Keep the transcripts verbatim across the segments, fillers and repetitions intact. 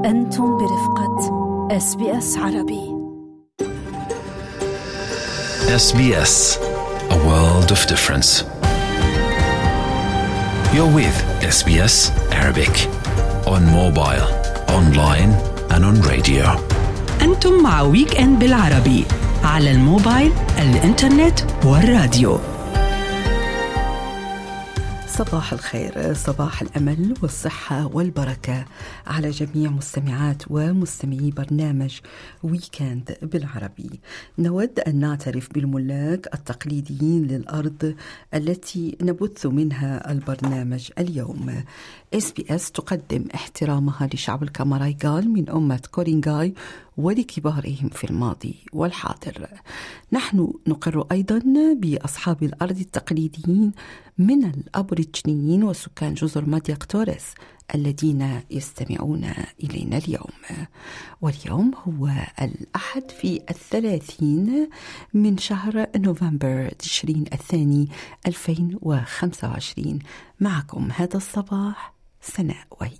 أنتم برفقة إس بي إس عربي. إس بي إس, a world of difference. You're with إس بي إس Arabic on mobile, online and on radio. أنتم مع ويك إند بالعربي على الموبايل، الإنترنت والراديو. صباح الخير، صباح الأمل والصحة والبركة على جميع مستمعات ومستمعي برنامج ويكند بالعربي. نود أن نعترف بالملاك التقليديين للأرض التي نبث منها البرنامج اليوم. إس بي إس تقدم احترامها لشعب الكامارايغال من أمة كورينغاي ولكبارهم في الماضي والحاضر. نحن نقر أيضا بأصحاب الأرض التقليديين من الأبوريجينيين وسكان جزر مادياك توريس الذين يستمعون إلينا اليوم. واليوم هو الأحد في الثلاثين من شهر نوفمبر تشرين الثاني ألفين وخمسة وعشرين. معكم هذا الصباح سناء وهيب.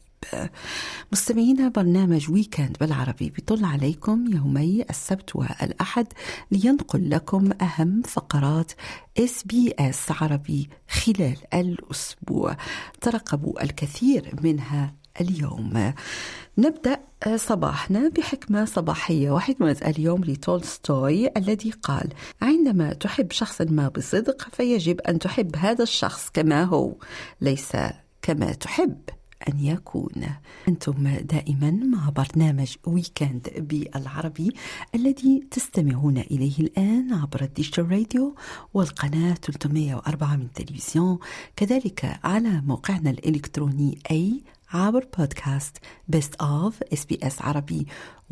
مستمعينا، برنامج ويكند بالعربي بيطل عليكم يومي السبت والأحد لينقل لكم أهم فقرات إس بي إس عربي خلال الأسبوع. ترقبوا الكثير منها اليوم. نبدأ صباحنا بحكمة صباحية، وحكمة اليوم لتولستوي الذي قال: عندما تحب شخصا ما بصدق فيجب أن تحب هذا الشخص كما هو، ليس كما تحب أن يكون. أنتم دائما مع برنامج ويكند بالعربي الذي تستمعون إليه الآن عبر الديجيتال راديو والقناة ثلاثمئة وأربعة من التلفزيون، كذلك على موقعنا الإلكتروني أي عبر بودكاست بيست أوف إس بي إس عربي،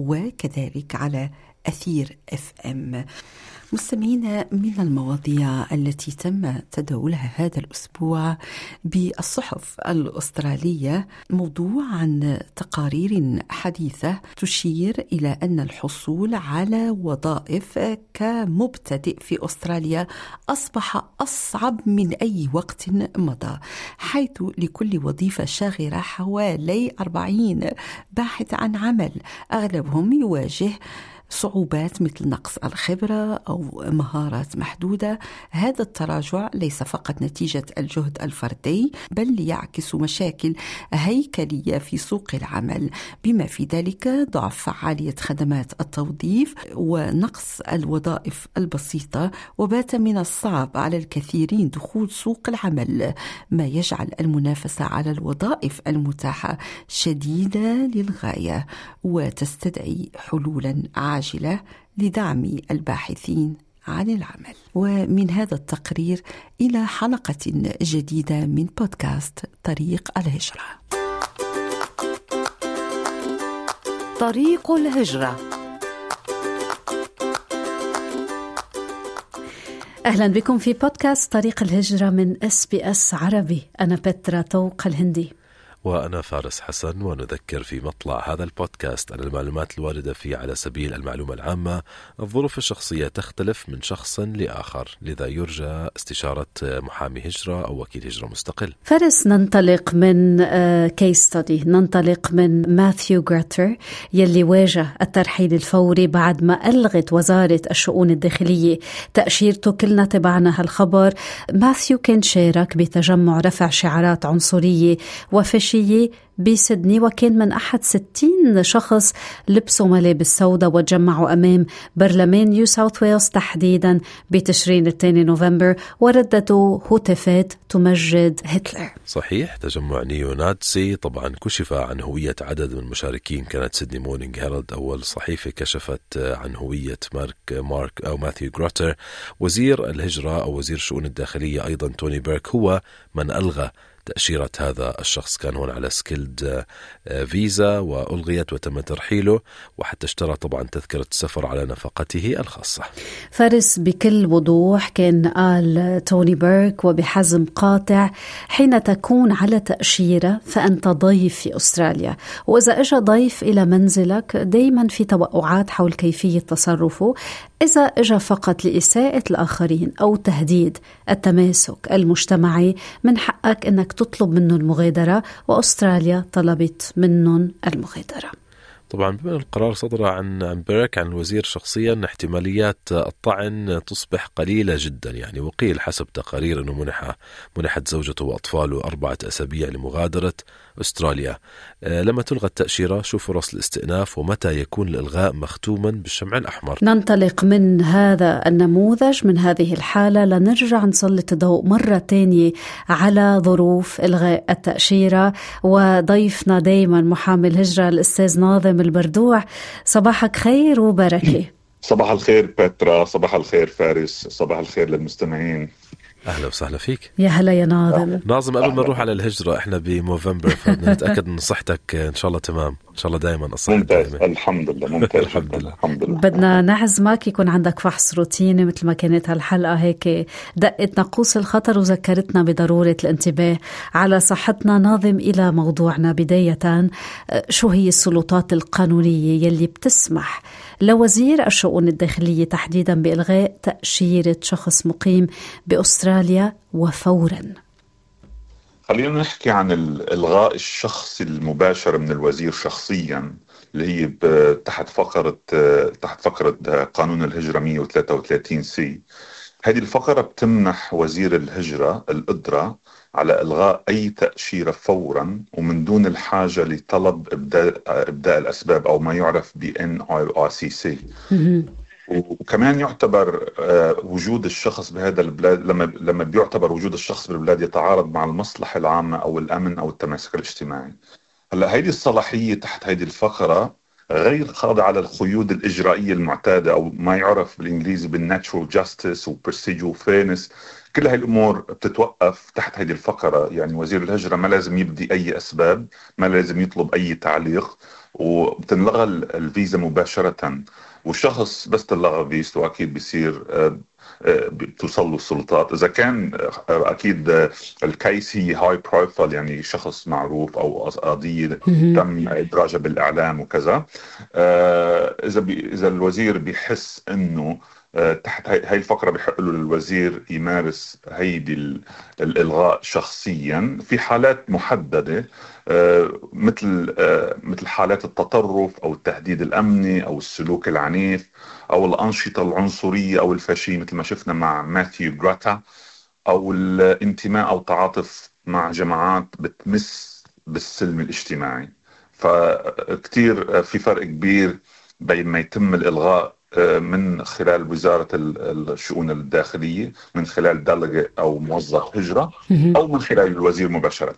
وكذلك على أثير إف إم. مستمعين، من المواضيع التي تم تداولها هذا الأسبوع بالصحف الأسترالية موضوع عن تقارير حديثة تشير إلى أن الحصول على وظائف كمبتدئ في أستراليا أصبح أصعب من أي وقت مضى، حيث لكل وظيفة شاغرة حوالي أربعين باحث عن عمل. أغلبهم يواجه صعوبات مثل نقص الخبرة أو مهارات محدودة. هذا التراجع ليس فقط نتيجة الجهد الفردي، بل يعكس مشاكل هيكلية في سوق العمل، بما في ذلك ضعف فعالية خدمات التوظيف ونقص الوظائف البسيطة. وبات من الصعب على الكثيرين دخول سوق العمل، ما يجعل المنافسة على الوظائف المتاحة شديدة للغاية، وتستدعي حلولا عاجلة لدعم الباحثين عن العمل. ومن هذا التقرير إلى حلقة جديدة من بودكاست طريق الهجرة. طريق الهجرة. أهلا بكم في بودكاست طريق الهجرة من إس بي إس عربي. أنا بترا طوق الهندي، وأنا فارس حسن. ونذكر في مطلع هذا البودكاست أن المعلومات الواردة فيه على سبيل المعلومة العامة. الظروف الشخصية تختلف من شخص لآخر، لذا يرجى استشارة محامي هجرة أو وكيل هجرة مستقل. فارس، ننطلق من كيس ستادي، ننطلق من ماثيو غراتر يلي واجه الترحيل الفوري بعد ما ألغت وزارة الشؤون الداخلية تأشيرته. كلنا تبعنا هالخبر. ماثيو كان شارك بتجمع رفع شعارات عنصرية وفاشية بسيدني، وكان من أحد ستين شخص لبسوا ملابس سوداء وتجمعوا أمام برلمان نيو ساوث ويلز تحديدا بتشرين الثاني نوفمبر، ورددوا هتافات تمجد هتلر. صحيح، تجمع نيو نازي طبعا كشف عن هوية عدد من المشاركين. كانت سيدني مورنينج هيرالد أول صحيفة كشفت عن هوية مارك مارك أو ماثيو غراتر. وزير الهجرة أو وزير الشؤون الداخلية أيضا توني بيرك هو من ألغى تأشيرة هذا الشخص. كان هون على سكيلد فيزا وألغيت وتم ترحيله، وحتى اشترى طبعا تذكرة السفر على نفقته الخاصة. فارس، بكل وضوح كان قال توني بيرك وبحزم قاطع: حين تكون على تأشيرة فأنت ضيف في أستراليا، وإذا أجى ضيف إلى منزلك دايما في توقعات حول كيفية تصرفه. إذا أجى فقط لإساءة الآخرين أو تهديد التماسك المجتمعي من حقك أنك تطلب منه المغادرة، وأستراليا طلبت منهم المغادرة. طبعا بما القرار صدر عن عن بيرك عن الوزير شخصيا، احتماليات الطعن تصبح قليلة جدا يعني، وقيل حسب تقارير أنه منح منحت زوجته وأطفاله أربعة أسابيع لمغادرة أستراليا. لما تلغى التأشيرة شو فرص الاستئناف، ومتى يكون الإلغاء مختوما بالشمع الأحمر؟ ننطلق من هذا النموذج من هذه الحالة لنرجع نسلط الضوء مرة تانية على ظروف إلغاء التأشيرة، وضيفنا دايما محامي الهجرة الأستاذ ناظم البردوع. صباحك خير وبركة. صباح الخير باترا، صباح الخير فارس، صباح الخير للمستمعين. أهلا وسهلا فيك. يا هلا يا ناظم. ناظم، قبل ما نروح على الهجرة، إحنا بنوفمبر فنتأكد من صحتك إن شاء الله تمام، إن شاء الله دائما الصحة ممتاز دائما. الحمد لله ممتاز الحمد لله. الحمد لله. بدنا نعزمك يكون عندك فحص روتيني مثل ما كانت هالحلقة هيك دقت ناقوس الخطر وذكرتنا بضرورة الانتباه على صحتنا. ناظم، إلى موضوعنا بداية، شو هي السلطات القانونية يلي بتسمح لوزير الشؤون الداخلية تحديدا بإلغاء تأشيرة شخص مقيم بأستراليا وفورا؟ خلينا نحكي عن الإلغاء الشخصي المباشر من الوزير شخصيا، اللي هي تحت فقرة تحت فقرة قانون الهجرة مئة وثلاثة وثلاثين سي. هذه الفقرة بتمنح وزير الهجرة القدرة على إلغاء أي تأشيرة فورا ومن دون الحاجة لطلب إبداء, إبداء الأسباب أو ما يعرف ب إن آر سي سي. وكمان يعتبر وجود الشخص بهذا البلاد، لما لما بيعتبر وجود الشخص بالبلاد يتعارض مع المصلحة العامة أو الأمن أو التماسك الاجتماعي. هلا هذه الصلاحية تحت هذه الفقرة غير خاضعة للقيود الإجرائية المعتادة أو ما يعرف بالإنجليزي بالناتشورال جاستس وبروسيدور فيرنس. كل هاي الأمور بتتوقف تحت هذه الفقرة. يعني وزير الهجرة ما لازم يبدي أي أسباب، ما لازم يطلب أي تعليق، وبتنلغى الفيزا مباشرة. والشخص بس تلغى فيزته أكيد بيصير بتوصل له السلطات. إذا كان أكيد الكيس هي هاي بروفايل، يعني شخص معروف أو قضية تم إدراجها بالإعلام وكذا، إذا بي إذا الوزير بيحس إنه تحت هاي الفقرة بيحق له للوزير يمارس هيدي الإلغاء شخصيا في حالات محددة، مثل مثل حالات التطرف أو التهديد الأمني أو السلوك العنيف أو الأنشطة العنصرية أو الفاشية مثل ما شفنا مع ماثيو غراتا، أو الانتماء أو تعاطف مع جماعات بتمس بالسلم الاجتماعي. فكتير في فرق كبير بين ما يتم الإلغاء من خلال وزارة الشؤون الداخلية من خلال دلجة أو موظف هجرة، أو من خلال الوزير مباشرة.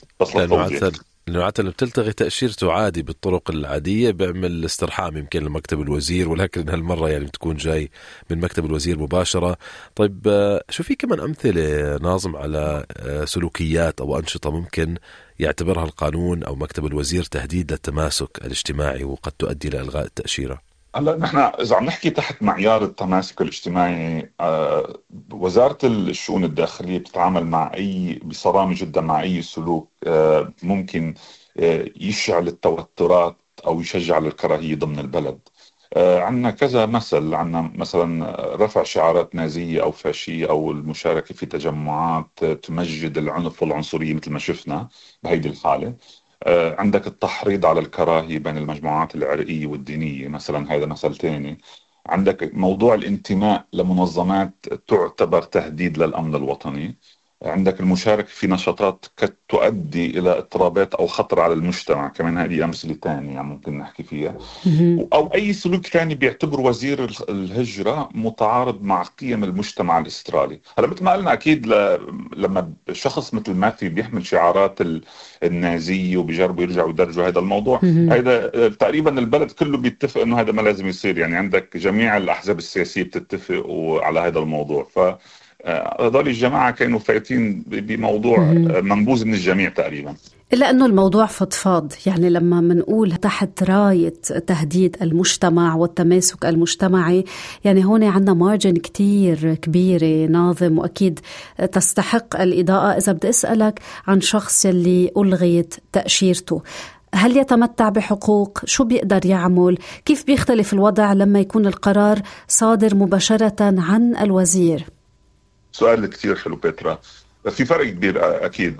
لأنه عادة بتلتغي تأشيرته عادي بالطرق العادية، بيعمل استرحام يمكن لمكتب الوزير، ولكن هالمرة يعني بتكون جاي من مكتب الوزير مباشرة. طيب شو في كمان أمثلة ناظم على سلوكيات أو أنشطة ممكن يعتبرها القانون أو مكتب الوزير تهديد للتماسك الاجتماعي وقد تؤدي لإلغاء التأشيرة؟ هلا نحن إذا عم نحكي تحت معيار التماسك الاجتماعي، آه وزارة الشؤون الداخلية بتتعامل مع أي بصرامة جدا مع أي سلوك آه ممكن آه يشعل التوترات أو يشجع للكراهية ضمن البلد. آه عندنا كذا مثل، عندنا مثلا رفع شعارات نازية أو فاشية أو المشاركة في تجمعات تمجد العنف والعنصرية مثل ما شفنا بهيدي الحالة. عندك التحريض على الكراهية بين المجموعات العرقية والدينية مثلا، هذا مثل تاني. عندك موضوع الانتماء لمنظمات تعتبر تهديد للأمن الوطني. عندك المشاركة في نشاطات قد تؤدي إلى اضطرابات أو خطر على المجتمع، كمان هذه أمثلة تانية ممكن نحكي فيها. أو أي سلوك ثاني بيعتبر وزير الهجرة متعارض مع قيم المجتمع الأسترالي. هلا مثل ما قلنا أكيد ل... لما شخص مثل ماثي بيحمل شعارات النازية وبيجربوا يرجعوا يدرجوا هذا الموضوع، هذا تقريبا البلد كله بيتفق إنه هذا ما لازم يصير. يعني عندك جميع الأحزاب السياسية بتتفق على هذا الموضوع. ف هذول الجماعة كانوا فايتين بموضوع منبوذ من الجميع تقريبا. إلا أنه الموضوع فضفاض، يعني لما منقول تحت راية تهديد المجتمع والتماسك المجتمعي، يعني هون عندنا مارجن كتير كبيرة ناظم، وأكيد تستحق الإضاءة. إذا بدي أسألك عن شخص اللي ألغيت تأشيرته، هل يتمتع بحقوق؟ شو بيقدر يعمل؟ كيف بيختلف الوضع لما يكون القرار صادر مباشرة عن الوزير؟ سؤال كتير حلو بيترا. في فرق كبير أكيد.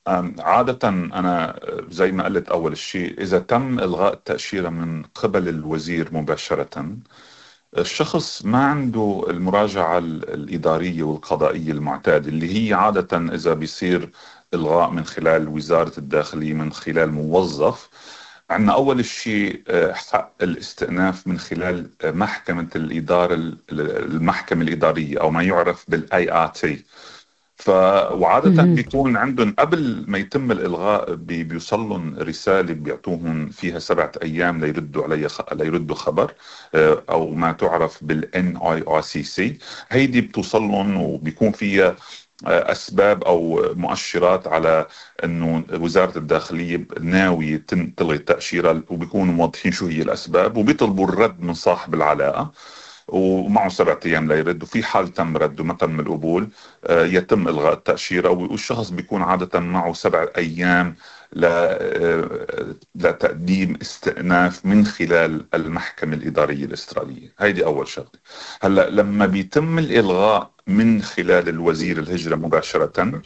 عادة أنا زي ما قلت أول شيء، إذا تم إلغاء التأشيرة من قبل الوزير مباشرة، الشخص ما عنده المراجعة الإدارية والقضائية المعتادة اللي هي عادة إذا بيصير إلغاء من خلال وزارة الداخلية من خلال موظف. عندنا أول شيء حق الاستئناف من خلال محكمة الإدارة المحكمة الإدارية أو ما يعرف بالآي آر تي. ف وعادة بيكون عندهم قبل ما يتم الإلغاء بي بيوصلهم رسالة بيعطوهم فيها سبعة أيام ليردوا عليها خ... ليردوا خبر أو ما تعرف بال إن آي آر سي سي. هيدي بتوصلهم وبيكون فيها أسباب أو مؤشرات على أنه وزارة الداخلية ناوية تلغي التأشيرة، وبيكونوا موضحين شو هي الأسباب وبيطلبوا الرد من صاحب العلاقة ومعه سبعة أيام لا يرد. وفي حال تم رد وما تم القبول يتم إلغاء التأشيرة، والشخص بيكون عادة معه سبع أيام لتقديم استئناف من خلال المحكمة الإدارية الأسترالية. هيدي أول شغلة. هلأ لما بيتم الإلغاء من خلال الوزير الهجرة مباشرة،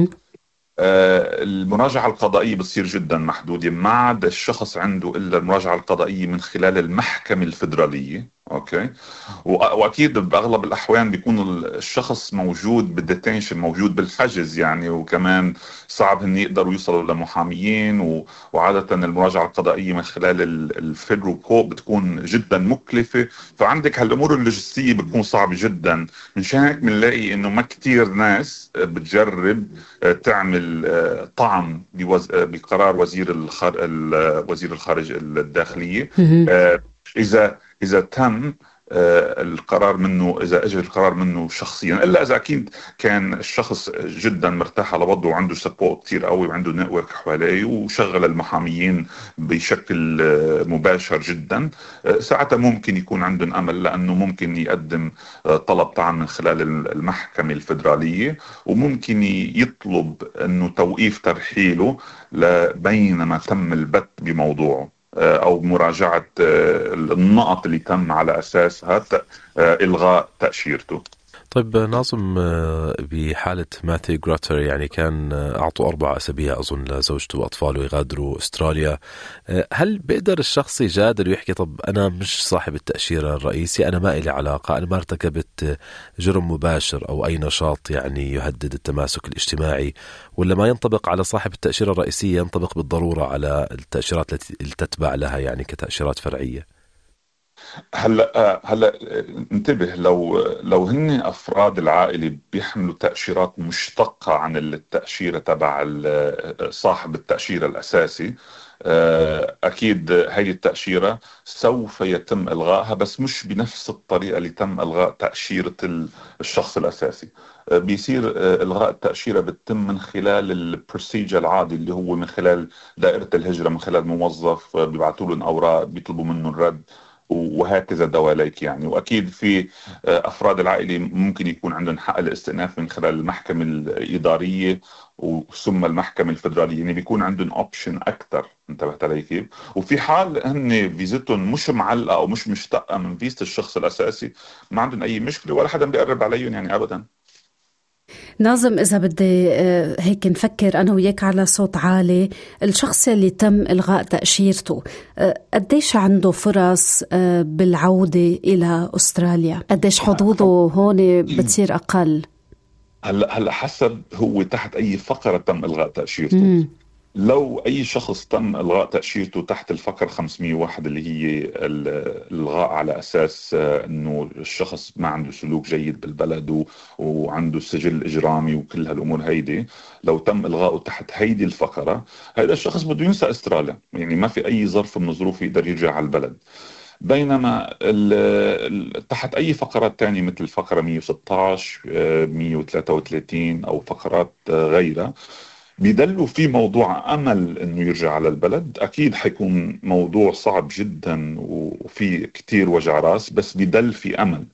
المراجعة القضائية بتصير جدا محدودة، ما عاد الشخص عنده إلا المراجعة القضائية من خلال المحكمة الفيدرالية. أوكي. وأكيد بأغلب الأحوال بيكون الشخص موجود بالديتنشن، موجود بالحجز يعني، وكمان صعب هن يقدروا يوصلوا لمحاميين. وعادة المراجعة القضائية من خلال الفيدرال كورت بتكون جدا مكلفة، فعندك هالأمور اللوجستية بتكون صعبة جدا. من شان هيك بنلاقي إنه ما كتير ناس بتجرب تعمل طعن بقرار وزير الخارج وزير الخارج الداخلية. إذا إذا تم القرار منه، إذا أجى القرار منه شخصيا، إلا إذا أكيد كان الشخص جدا مرتاح على وضعه وعنده سبورت كتير قوي وعنده نتورك حواليه وشغل المحاميين بشكل مباشر جدا، ساعتها ممكن يكون عندهم أمل، لأنه ممكن يقدم طلب طعن من خلال المحكمة الفيدرالية، وممكن يطلب أنه توقيف ترحيله بينما تم البت بموضوعه أو مراجعة النقط اللي تم على أساسها إلغاء تأشيرته. طيب ناظم، بحالة ماثيو غراتر يعني كان أعطوا أربع أسابيع أظن لزوجته وأطفاله يغادروا أستراليا. هل بيقدر الشخص يجادل ويحكي طب أنا مش صاحب التأشيرة الرئيسي، أنا ما إلي علاقة، أنا ما ارتكبت جرم مباشر أو أي نشاط يعني يهدد التماسك الاجتماعي، ولا ما ينطبق على صاحب التأشيرة الرئيسية ينطبق بالضرورة على التأشيرات التي تتبع لها يعني كتأشيرات فرعية؟ هلا هلا انتبه، لو لو هن افراد العائله بيحملوا تاشيرات مشتقه عن التاشيره تبع صاحب التاشيره الاساسي، اكيد هي التاشيره سوف يتم الغائها، بس مش بنفس الطريقه اللي تم الغاء تاشيره الشخص الاساسي. بيصير الغاء التاشيره بتتم من خلال البروسيجر العادي اللي هو من خلال دائره الهجره، من خلال موظف بيبعثوا لهم اوراق بيطلبوا منه الرد وهكذا دواليك يعني. وأكيد في أفراد العائلة ممكن يكون عندهم حق الاستئناف من خلال المحكمة الإدارية وثم المحكمة الفيدرالية، يعني بيكون عندهم أوبشن أكتر. انتبهت علي كيف؟ وفي حال هن فيزتهم مش معلقة أو مش مشتقة من فيزة الشخص الأساسي، ما عندهم أي مشكلة ولا حدا بيقرب عليهم يعني أبدا. ناظم، إذا بدي هيك نفكر أنا وياك على صوت عالي، الشخص اللي تم إلغاء تأشيرته قديش عنده فرص بالعودة إلى أستراليا؟ قديش حظوظه هون بتصير أقل؟ هلا هلا حسب هو تحت أي فقرة تم إلغاء تأشيرته. مم. لو أي شخص تم إلغاء تأشيرته تحت الفقرة خمسمية وواحد اللي هي الإلغاء على أساس أنه الشخص ما عنده سلوك جيد بالبلد وعنده سجل إجرامي وكل هالأمور هيدي، لو تم إلغاؤه تحت هيدي الفقرة، هذا الشخص بده ينسى أستراليا، يعني ما في أي ظرف من الظروف يقدر يرجع على البلد. بينما تحت أي فقرات تانية مثل فقرة مية وستة عشر مية وثلاثة وثلاثين أو فقرات غيرها بيدلوا في موضوع أمل أنه يرجع على البلد، أكيد حيكون موضوع صعب جدا وفي كتير وجع راس، بس بيدل في أمل.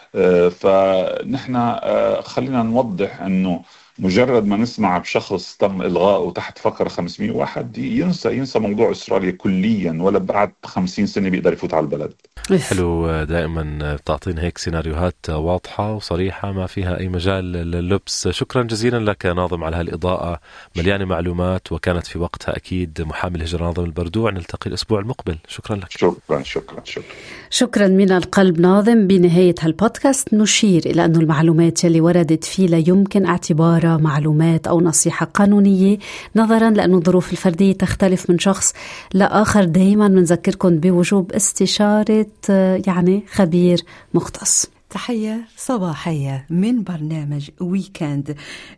فنحن خلينا نوضح أنه مجرد ما نسمع بشخص تم إلغاءه تحت فقرة خمسمية وواحد ينسى ينسى موضوع أستراليا كليا، ولا بعد خمسين سنة بيقدر يفوت على البلد. حلو دائما تعطينا هيك سيناريوهات واضحة وصريحة ما فيها أي مجال لللبس. شكرا جزيلا لك ناظم على هالإضاءة مليانة معلومات، وكانت في وقتها أكيد محامي الهجرة ناظم البردوع. نلتقي الأسبوع المقبل. شكرا لك. شكرا شكرا شكرا شكرا من القلب ناظم. بنهاية هالبودكاست نشير إلى أن المعلومات اللي وردت فيه لا يمكن اعتبارها معلومات أو نصيحة قانونية، نظرا لأن الظروف الفردية تختلف من شخص لآخر. دايما بنذكركم بوجوب استشارة يعني خبير مختص. تحية صباحية من برنامج ويكند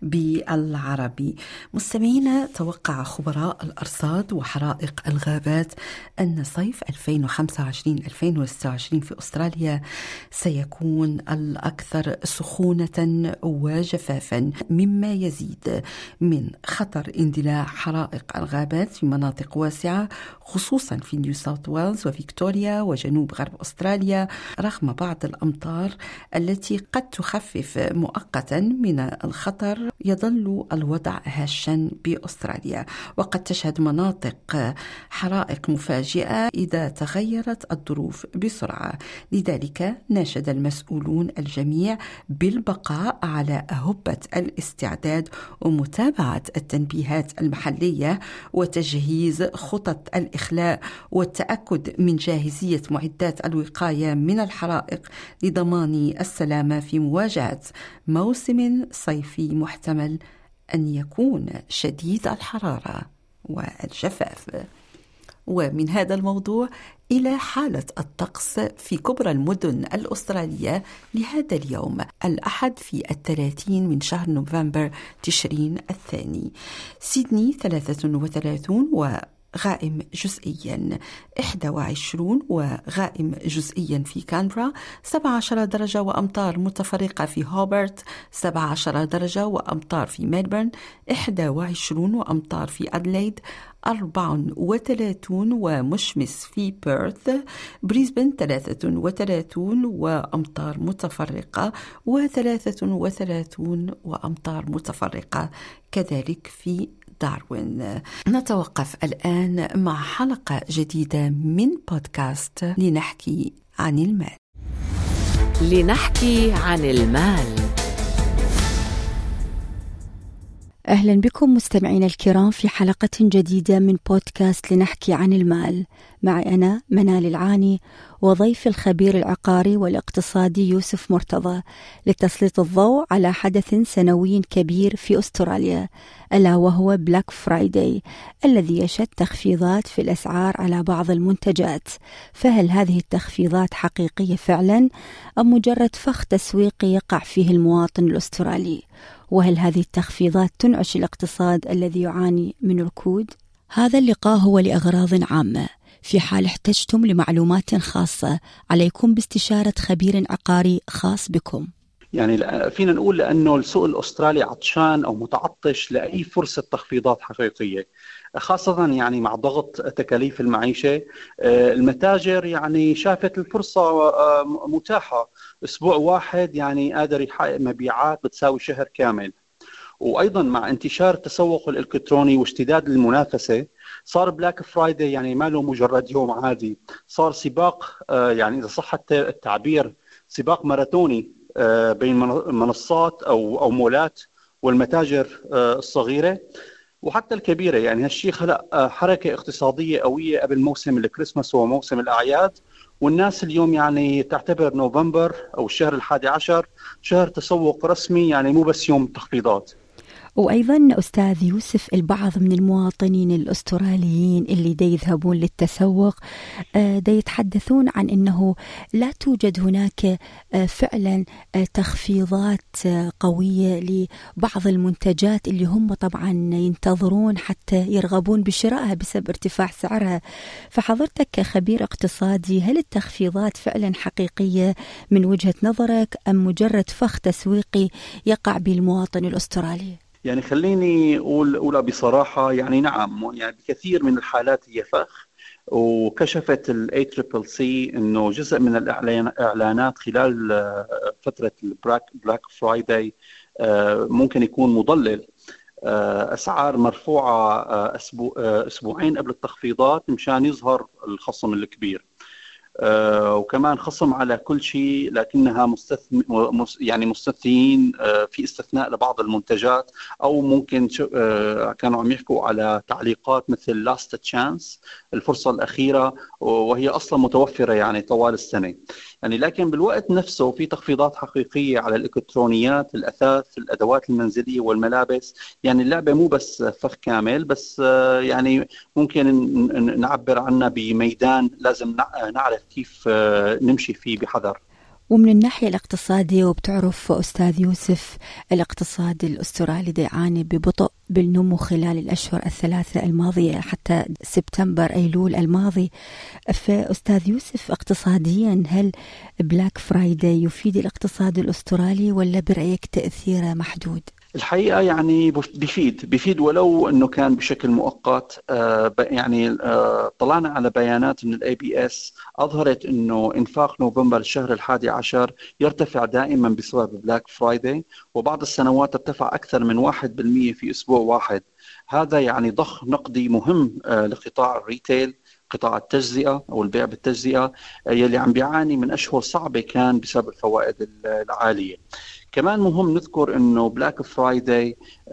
بالعربي. مستمعينا، توقع خبراء الأرصاد وحرائق الغابات أن صيف ألفين وخمسة وعشرين ألفين وستة وعشرين في أستراليا سيكون الأكثر سخونة وجفافا، مما يزيد من خطر اندلاع حرائق الغابات في مناطق واسعة، خصوصا في نيو ساوث ويلز وفيكتوريا وجنوب غرب أستراليا، رغم بعض الأمطار التي قد تخفف مؤقتا من الخطر. يظل الوضع هاشا بأستراليا، وقد تشهد مناطق حرائق مفاجئة إذا تغيرت الظروف بسرعة. لذلك ناشد المسؤولون الجميع بالبقاء على هبة الاستعداد ومتابعة التنبيهات المحلية وتجهيز خطط الإخلاء والتأكد من جاهزية معدات الوقاية من الحرائق لضمان السلامة في مواجهة موسم صيفي محتمل أن يكون شديد الحرارة والجفاف. ومن هذا الموضوع إلى حالة الطقس في كبرى المدن الأسترالية لهذا اليوم الأحد في الثلاثين من شهر نوفمبر تشرين الثاني. سيدني ثلاثة وثلاثون و غائم جزئيا، إحدى وعشرون وغائم جزئيا في كانبرا، سبعة عشر درجة وأمطار متفرقة في هوبرت، سبعة عشر درجة وأمطار في ميلبورن، إحدى وعشرون وأمطار في أدليد، أربعة وثلاثون ومشمس في بيرث، بريسبن ثلاثة وثلاثون وأمطار متفرقة، وثلاثة وثلاثون وأمطار متفرقة كذلك في داروين. نتوقف الآن مع حلقة جديدة من بودكاست لنحكي عن المال. لنحكي عن المال. أهلا بكم مستمعين الكرام في حلقة جديدة من بودكاست لنحكي عن المال. معي أنا منال العاني وضيف الخبير العقاري والاقتصادي يوسف مرتضى لتسليط الضوء على حدث سنوي كبير في أستراليا، ألا وهو بلاك فرايداي الذي يشهد تخفيضات في الأسعار على بعض المنتجات. فهل هذه التخفيضات حقيقية فعلا أم مجرد فخ تسويقي يقع فيه المواطن الأسترالي؟ وهل هذه التخفيضات تنعش الاقتصاد الذي يعاني من ركود؟ هذا اللقاء هو لأغراض عامة. في حال احتجتم لمعلومات خاصة عليكم باستشارة خبير عقاري خاص بكم. يعني فينا نقول لأنه السوق الأسترالي عطشان أو متعطش لأي فرصة تخفيضات حقيقية، خاصة يعني مع ضغط تكاليف المعيشة. المتاجر يعني شافت الفرصة متاحة، أسبوع واحد يعني قادر يحقق مبيعات بتساوي شهر كامل. وأيضا مع انتشار التسوق الإلكتروني واشتداد المنافسة صار بلاك فرايداي يعني ما له مجرد يوم عادي، صار سباق يعني إذا صح التعبير سباق ماراثوني بين منصات أو أو مولات والمتاجر الصغيرة وحتى الكبيرة. يعني هالشيء خلق حركة اقتصادية قوية قبل موسم الكريسماس وموسم الأعياد، والناس اليوم يعني تعتبر نوفمبر أو الشهر الحادي عشر شهر تسوق رسمي، يعني مو بس يوم تخفيضات. وأيضا أستاذ يوسف، البعض من المواطنين الأستراليين اللي دا يذهبون للتسوق دا يتحدثون عن أنه لا توجد هناك فعلا تخفيضات قوية لبعض المنتجات اللي هم طبعا ينتظرون حتى يرغبون بشرائها بسبب ارتفاع سعرها. فحضرتك كخبير اقتصادي، هل التخفيضات فعلا حقيقية من وجهة نظرك أم مجرد فخ تسويقي يقع بالمواطن الأسترالي؟ يعني خليني أقول أولى بصراحة، يعني نعم، يعني بكثير من الحالات هي فخ. وكشفت ال إيه سي سي سي إنه جزء من الإعلانات خلال فترة البلاك بلاك فرايداي ممكن يكون مضلل. أسعار مرفوعة أسبوع أسبوعين قبل التخفيضات مشان يظهر الخصم الكبير. وكمان خصم على كل شيء، لكنها مستثن يعني مستثنين في استثناء لبعض المنتجات، أو ممكن كانوا عم يحكوا على تعليقات مثل لاست تشانس، الفرصة الأخيرة، وهي أصلا متوفرة يعني طوال السنة يعني. لكن بالوقت نفسه في تخفيضات حقيقية على الإلكترونيات، الأثاث، الأدوات المنزلية والملابس. يعني اللعبة مو بس فخ كامل، بس يعني ممكن نعبر عنها بميدان لازم نعرف كيف نمشي فيه بحذر. ومن الناحية الاقتصادية، وبتعرف أستاذ يوسف الاقتصاد الأسترالي يعاني ببطء بالنمو خلال الأشهر الثلاثة الماضية حتى سبتمبر أيلول الماضي. فأستاذ يوسف اقتصاديا، هل بلاك فرايداي يفيد الاقتصاد الأسترالي ولا برأيك تأثيره محدود؟ الحقيقة يعني بيفيد بيفيد ولو أنه كان بشكل مؤقت. آه يعني آه طلعنا على بيانات من الاي بي اس أظهرت أنه إنفاق نوفمبر الشهر الحادي عشر يرتفع دائما بسبب بلاك فرايداي، وبعض السنوات ارتفع أكثر من واحد بالمئة في أسبوع واحد. هذا يعني ضخ نقدي مهم آه لقطاع الريتيل، قطاع التجزئة أو البيع بالتجزئة، يلي عم بيعاني من أشهر صعبة كان بسبب الفوائد العالية. كمان مهم نذكر أنه بلاك فرايداي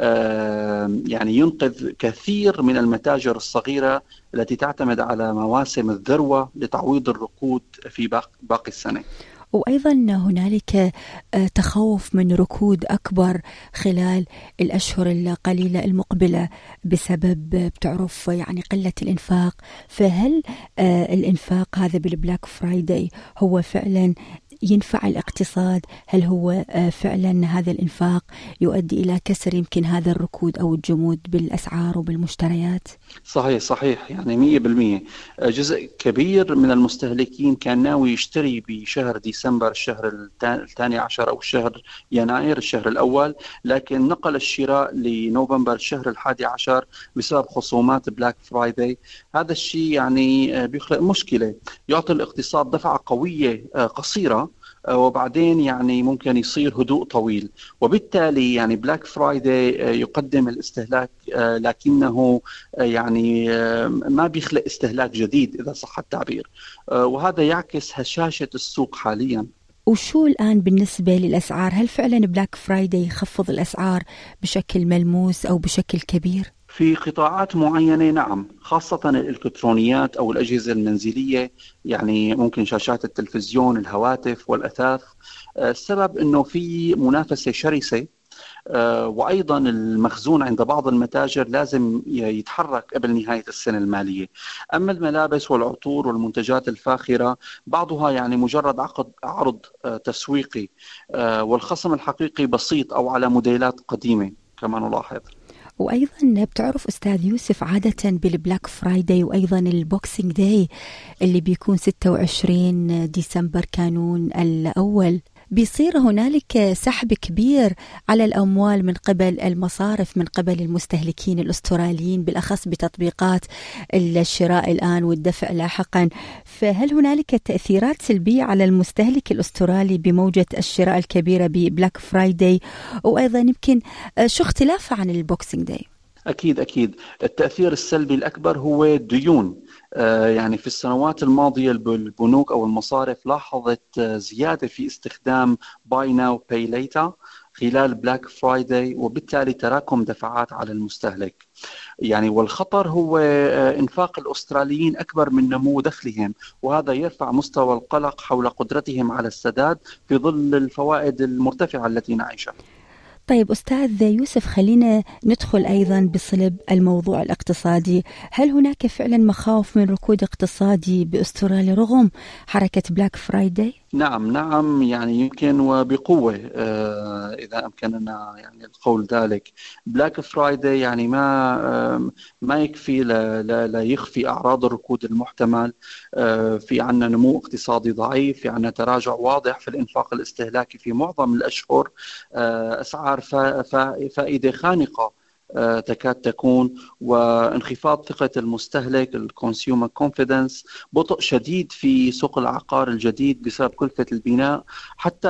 يعني ينقذ كثير من المتاجر الصغيرة التي تعتمد على مواسم الذروة لتعويض الركود في باقي السنة. وأيضا هنالك تخوف من ركود أكبر خلال الأشهر القليلة المقبلة بسبب بتعرف يعني قلة الإنفاق. فهل الإنفاق هذا بالبلاك فرايداي هو فعلا ينفع الاقتصاد؟ هل هو فعلا هذا الإنفاق يؤدي إلى كسر يمكن هذا الركود أو الجمود بالأسعار وبالمشتريات؟ صحيح صحيح يعني مية بالمية. جزء كبير من المستهلكين كان ناوي يشتري بشهر ديسمبر الشهر الثاني عشر أو الشهر يناير الشهر الأول، لكن نقل الشراء لنوفمبر الشهر الحادي عشر بسبب خصومات بلاك فرايداي. هذا الشيء يعني بيخلق مشكلة، يعطي الاقتصاد دفعة قوية قصيرة وبعدين يعني ممكن يصير هدوء طويل. وبالتالي يعني بلاك فرايداي يقدم الاستهلاك لكنه يعني ما بيخلق استهلاك جديد إذا صح التعبير، وهذا يعكس هشاشة السوق حاليا. وشو الآن بالنسبة للأسعار؟ هل فعلا بلاك فرايداي يخفض الأسعار بشكل ملموس أو بشكل كبير؟ في قطاعات معينة نعم، خاصة الإلكترونيات أو الأجهزة المنزلية، يعني ممكن شاشات التلفزيون، الهواتف والأثاث. السبب أنه في منافسة شرسة، وأيضا المخزون عند بعض المتاجر لازم يتحرك قبل نهاية السنة المالية. أما الملابس والعطور والمنتجات الفاخرة بعضها يعني مجرد عقد عرض تسويقي، والخصم الحقيقي بسيط أو على موديلات قديمة كما نلاحظ. وأيضا بتعرف أستاذ يوسف عادة بالبلاك فرايداي وأيضا البوكسينج داي اللي بيكون ستة وعشرين ديسمبر كانون الأول بيصير هنالك سحب كبير على الأموال من قبل المصارف، من قبل المستهلكين الأستراليين، بالأخص بتطبيقات الشراء الآن والدفع لاحقا. فهل هنالك تأثيرات سلبية على المستهلك الأسترالي بموجة الشراء الكبيرة ببلاك فرايداي؟ وأيضا يمكن شو اختلافه عن البوكسينج داي؟ أكيد أكيد التأثير السلبي الأكبر هو الديون. آه يعني في السنوات الماضية البنوك أو المصارف لاحظت زيادة في استخدام Buy Now Pay Later خلال بلاك فرايداي، وبالتالي تراكم دفعات على المستهلك. يعني والخطر هو آه إنفاق الأستراليين أكبر من نمو دخلهم، وهذا يرفع مستوى القلق حول قدرتهم على السداد في ظل الفوائد المرتفعة التي نعيشها. طيب أستاذ يوسف، خلينا ندخل أيضا بصلب الموضوع الاقتصادي. هل هناك فعلا مخاوف من ركود اقتصادي بأستراليا رغم حركة بلاك فرايداي؟ نعم نعم يعني يمكن وبقوة آه إذا أمكننا يعني القول ذلك. بلاك فرايداي يعني ما آه ما يكفي لا, لا, لا يخفي أعراض الركود المحتمل. آه في عنا نمو اقتصادي ضعيف، في عنا تراجع واضح في الإنفاق الاستهلاكي في معظم الأشهر، آه أسعار فا فا فائدة خانقة آه تكاد تكون، وانخفاض ثقة المستهلك الكونسيومر كونفيدنس، بطء شديد في سوق العقار الجديد بسبب كلفة البناء. حتى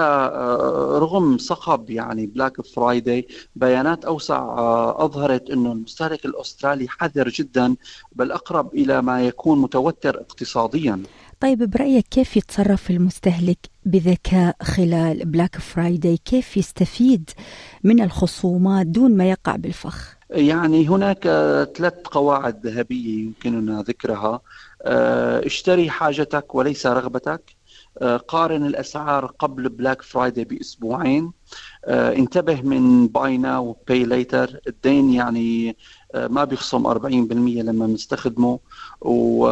آه رغم صخب يعني بلاك فرايداي، بيانات أوسع آه أظهرت أنه المستهلك الأسترالي حذر جدا، بل أقرب إلى ما يكون متوتر اقتصاديا. طيب برأيك كيف يتصرف المستهلك بذكاء خلال بلاك فرايداي؟ كيف يستفيد من الخصومات دون ما يقع بالفخ؟ يعني هناك ثلاث قواعد ذهبية يمكننا ذكرها. اشتري حاجتك وليس رغبتك. قارن الأسعار قبل بلاك فرايداي بأسبوعين. انتبه من باي ناو وباي ليتر. الدين يعني ما بيخصم أربعين بالمئة لما نستخدمه. و...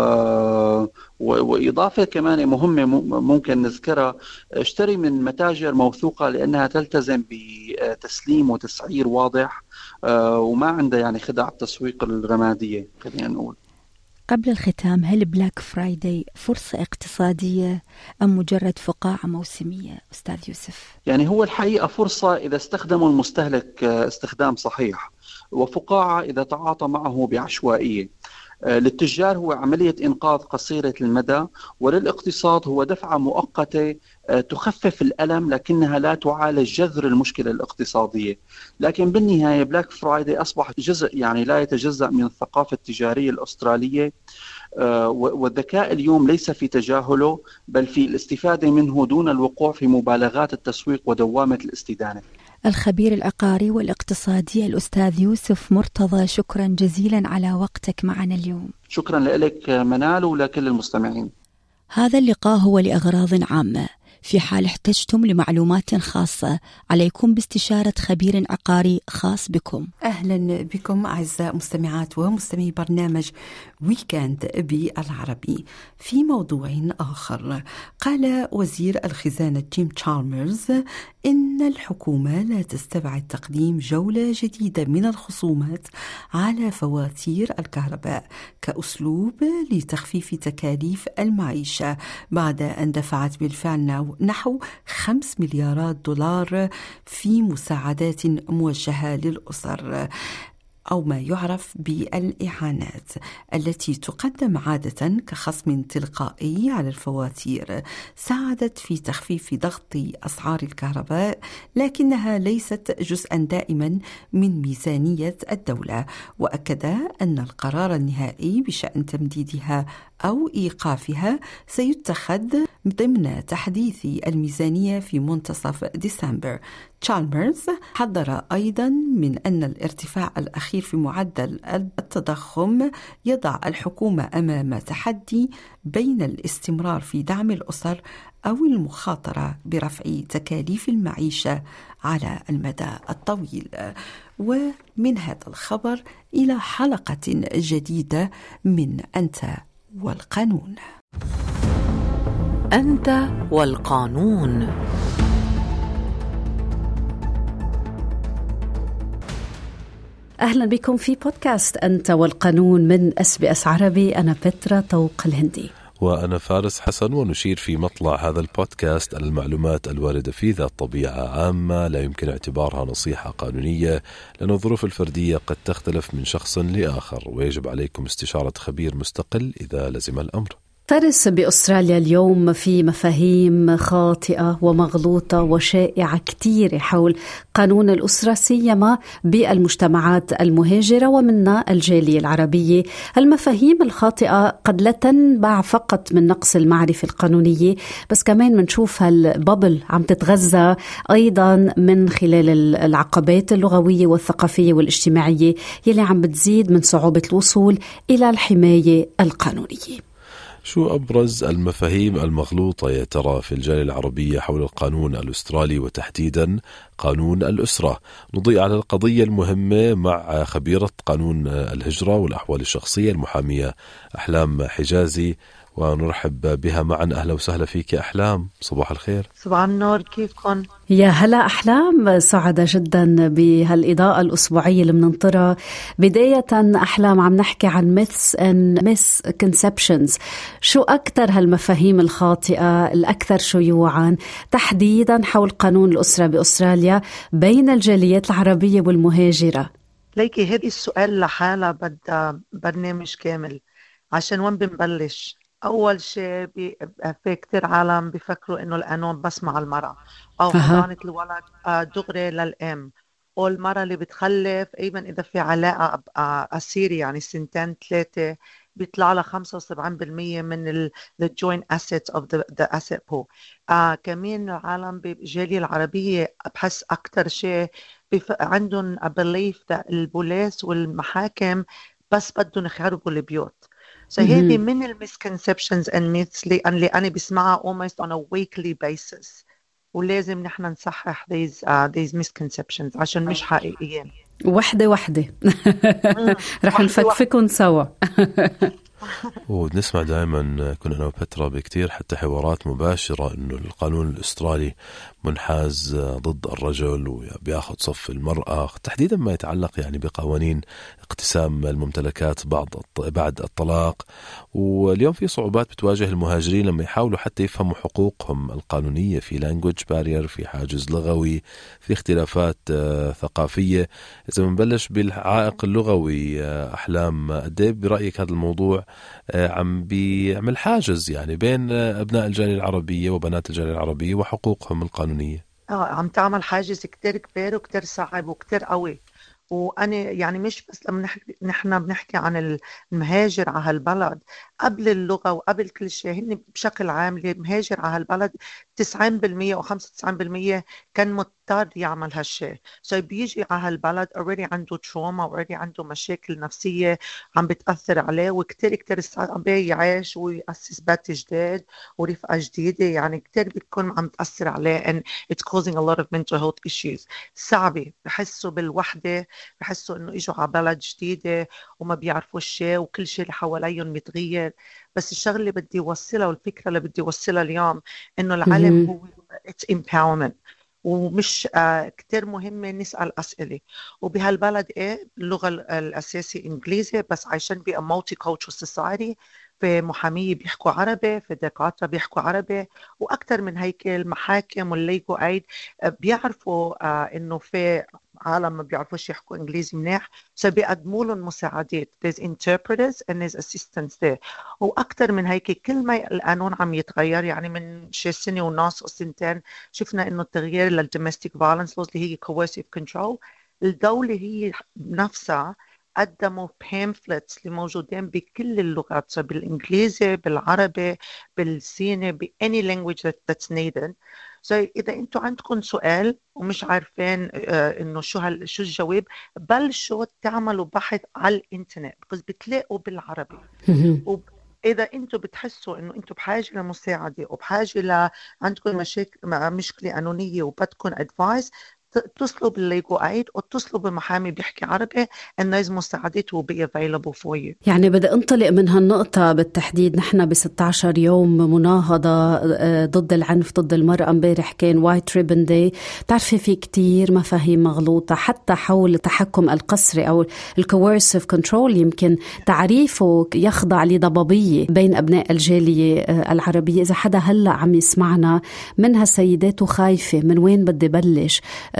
وإضافة كمان مهمة ممكن نذكرها، اشتري من متاجر موثوقة لأنها تلتزم بتسليم وتسعير واضح وما عندها يعني خدع التسويق الرمادية. خلينا نقول قبل الختام، هل بلاك فرايداي فرصة اقتصادية أم مجرد فقاعة موسمية أستاذ يوسف؟ يعني هو الحقيقة فرصة إذا استخدمه المستهلك استخدام صحيح، وفقاعة إذا تعاطى معه بعشوائية. للتجار هو عملية إنقاذ قصيرة المدى، وللاقتصاد هو دفعة مؤقتة تخفف الألم لكنها لا تعالج جذر المشكلة الاقتصادية. لكن بالنهاية بلاك فرايداي أصبح جزء يعني لا يتجزأ من الثقافة التجارية الأسترالية، والذكاء اليوم ليس في تجاهله بل في الاستفادة منه دون الوقوع في مبالغات التسويق ودوامة الاستدانة. الخبير العقاري والاقتصادي الأستاذ يوسف مرتضى، شكرا جزيلا على وقتك معنا اليوم. شكرا لك منال ولكل المستمعين. هذا اللقاء هو لأغراض عامة. في حال احتجتم لمعلومات خاصة عليكم باستشارة خبير عقاري خاص بكم. أهلا بكم أعزائي مستمعات ومستمعي برنامج ويكند بالعربي. في موضوع آخر، قال وزير الخزانة جيم تشالمرز إن الحكومة لا تستبعد تقديم جولة جديدة من الخصومات على فواتير الكهرباء كأسلوب لتخفيف تكاليف المعيشة، بعد أن دفعت بالفعل نحو خمس مليارات دولار في مساعدات موجهة للأسر، أو ما يعرف بالإعانات، التي تقدم عادة كخصم تلقائي على الفواتير. ساعدت في تخفيف ضغط أسعار الكهرباء، لكنها ليست جزءا دائما من ميزانية الدولة. وأكد أن القرار النهائي بشأن تمديدها أو إيقافها سيتخذ ضمن تحديث الميزانية في منتصف ديسمبر. تشالمرز حذر أيضا من أن الارتفاع الأخير في معدل التضخم يضع الحكومة أمام تحدي بين الاستمرار في دعم الأسر أو المخاطرة برفع تكاليف المعيشة على المدى الطويل. ومن هذا الخبر إلى حلقة جديدة من أنت والقانون. أنت والقانون. أهلا بكم في بودكاست أنت والقانون من إس بي إس عربي. أنا بترا طوق الهندي وأنا فارس حسن، ونشير في مطلع هذا البودكاست أن المعلومات الواردة فيه ذات طبيعة عامة لا يمكن اعتبارها نصيحة قانونية، لأن الظروف الفردية قد تختلف من شخص لآخر، ويجب عليكم استشارة خبير مستقل إذا لزم الأمر. ترس بأستراليا اليوم في مفاهيم خاطئة ومغلوطة وشائعة كتير حول قانون الأسرة، سيما بالمجتمعات المهاجرة ومنها الجالية العربية. المفاهيم الخاطئة قد لا تنبع فقط من نقص المعرفة القانونية، بس كمان منشوف هالبابل عم تتغذى أيضا من خلال العقبات اللغوية والثقافية والاجتماعية يلي عم بتزيد من صعوبة الوصول إلى الحماية القانونية. شو أبرز المفاهيم المغلوطة يا ترى في الجالية العربية حول القانون الأسترالي وتحديدا قانون الأسرة؟ نضيء على القضية المهمة مع خبيرة قانون الهجرة والأحوال الشخصية المحامية أحلام حجازي، ونرحب بها معا. أهلا وسهلا فيك أحلام، صباح الخير. صباح النور، كيفكن؟ يا هلا أحلام، سعدة جدا بهالإضاءة الأسبوعية اللي مننطرها. بداية أحلام، عم نحكي عن myths and misconceptions. شو أكثر هالمفاهيم الخاطئة الأكثر شيوعا تحديدا حول قانون الأسرة بأستراليا بين الجاليات العربية والمهاجرة؟ ليكي هذا السؤال لحالة بدها برنامج كامل. عشان وين بنبلش؟ أول شيء في كتير عالم بيفكروا إنه القانون بس مع المرأة، أو حضانة الولد دغري للأم، أو المرأة اللي بتخلف أيضا إذا في علاقة أسيرة يعني سنتين ثلاثة بيطلع لها خمسة وسبعين بالمية من ال the joint assets of the, the asset pool. آه كمان العالم بالجالية العربية بحس أكتر شيء عندهم a belief that البوليس والمحاكم بس بدهم يخربوا البيوت. So هذه من المسكونسبشنز and myths اللي اللي أنا بسمعها almost on a weekly basis. ولازم نحن نصحح these uh, these misconceptions عشان مش حقيقيين. وحدة وحدة رح نفكفكن سوا. ونسمع دائما كنا أنا وبترا بكتير حتى حوارات مباشرة إنه القانون الأسترالي منحاز ضد الرجل وبياخد صف المرأة، تحديدا ما يتعلق يعني بقوانين اقتسام الممتلكات بعد بعد الطلاق. واليوم في صعوبات بتواجه المهاجرين لما يحاولوا حتى يفهموا حقوقهم القانونية، في language barrier، في حاجز لغوي، في اختلافات ثقافية. إذا بنبلش بالعائق اللغوي، أحلام قد إيه برأيك هذا الموضوع عم بيعمل حاجز يعني بين أبناء الجالية العربية وبنات الجالية العربية وحقوقهم القانونية؟ آه عم تعمل حاجز كتير كبير وكتير صعب وكتير قوي. وأنا يعني مش بس لما نحن بنحكي عن المهاجر على هالبلد قبل اللغة وقبل كل شيء، هن بشكل عام اللي مهاجر على هالبلد تسعين بالمية أو خمسة وتسعين بالمية كان مضطر يعمل هالشيء. سو بيجي على هالبلد already عنده تروما already عنده مشاكل نفسية عم بتأثر عليه، وكتير كتير صعب يعيش ويأسس بيت جديد ورفقة جديدة، يعني كتير بتكون عم تأثر عليه and it's causing a lot of mental health issues. صعبة، بحسوا بالوحدة، بحسوا إنه إجوا على بلد جديدة وما بيعرفوا الشيء وكل شيء اللي حواليهم متغير. بس الشغله اللي بدي اوصلها والفكره اللي بدي اوصلها اليوم انه العلم هو it's empowerment، ومش آه كتير مهمه نسال اسئله. وبهالبلد ايه اللغه الاساسيه انجليزي، بس عايشين ب multicultural society، في محامية بيحكوا عربي، في دكاترة بيحكوا عربي، وأكثر من هيك المحاكم والليجو ايد بيعرفوا آه إنه في عالم ما بيعرفوش يحكوا إنجليزي منيح، فبيقدموا لهم مساعدات. there's interpreters and there's assistants there. وأكثر من هيك كل ما القانون عم يتغير، يعني من شي سنة ونص أو سنتين شفنا إنه التغيير للdomestic violence laws اللي هي coercive control، الدولة هي نفسها قدموا pamphlets اللي موجودين بكل اللغات، بالإنجليزي، بالعربي، بالصيني، ب any language that, that's needed. so إذا أنتوا عندكم سؤال ومش عارفين آه إنه شو هال شو الجواب، بلشوا تعملوا بحث على الإنترنت بس بتلاقوا بالعربي. إذا أنتوا بتحسوا إنه أنتوا بحاجة لمساعدة وبحاجة ل عندكم مشاكل مشكلة قانونية وبدكم advice، اتصلوا بالليجو ايد واتصلوا بمحامي بيحكي عربي، الناس مساعدته will be available for you. يعني بدي انطلق من هالنقطة بالتحديد. نحن ب ستة عشر يوم مناهضة ضد العنف ضد المرأة، امبارح كان وايت ريبن داي. بتعرفي في كتير مفاهيم مغلوطة حتى حول التحكم القسري أو الكويرسيف كنترول، يمكن تعريفه يخضع لضبابية بين أبناء الجالية العربية. إذا حدا هلأ عم يسمعنا من هالسيدات وخايفة من وين بدي بلش،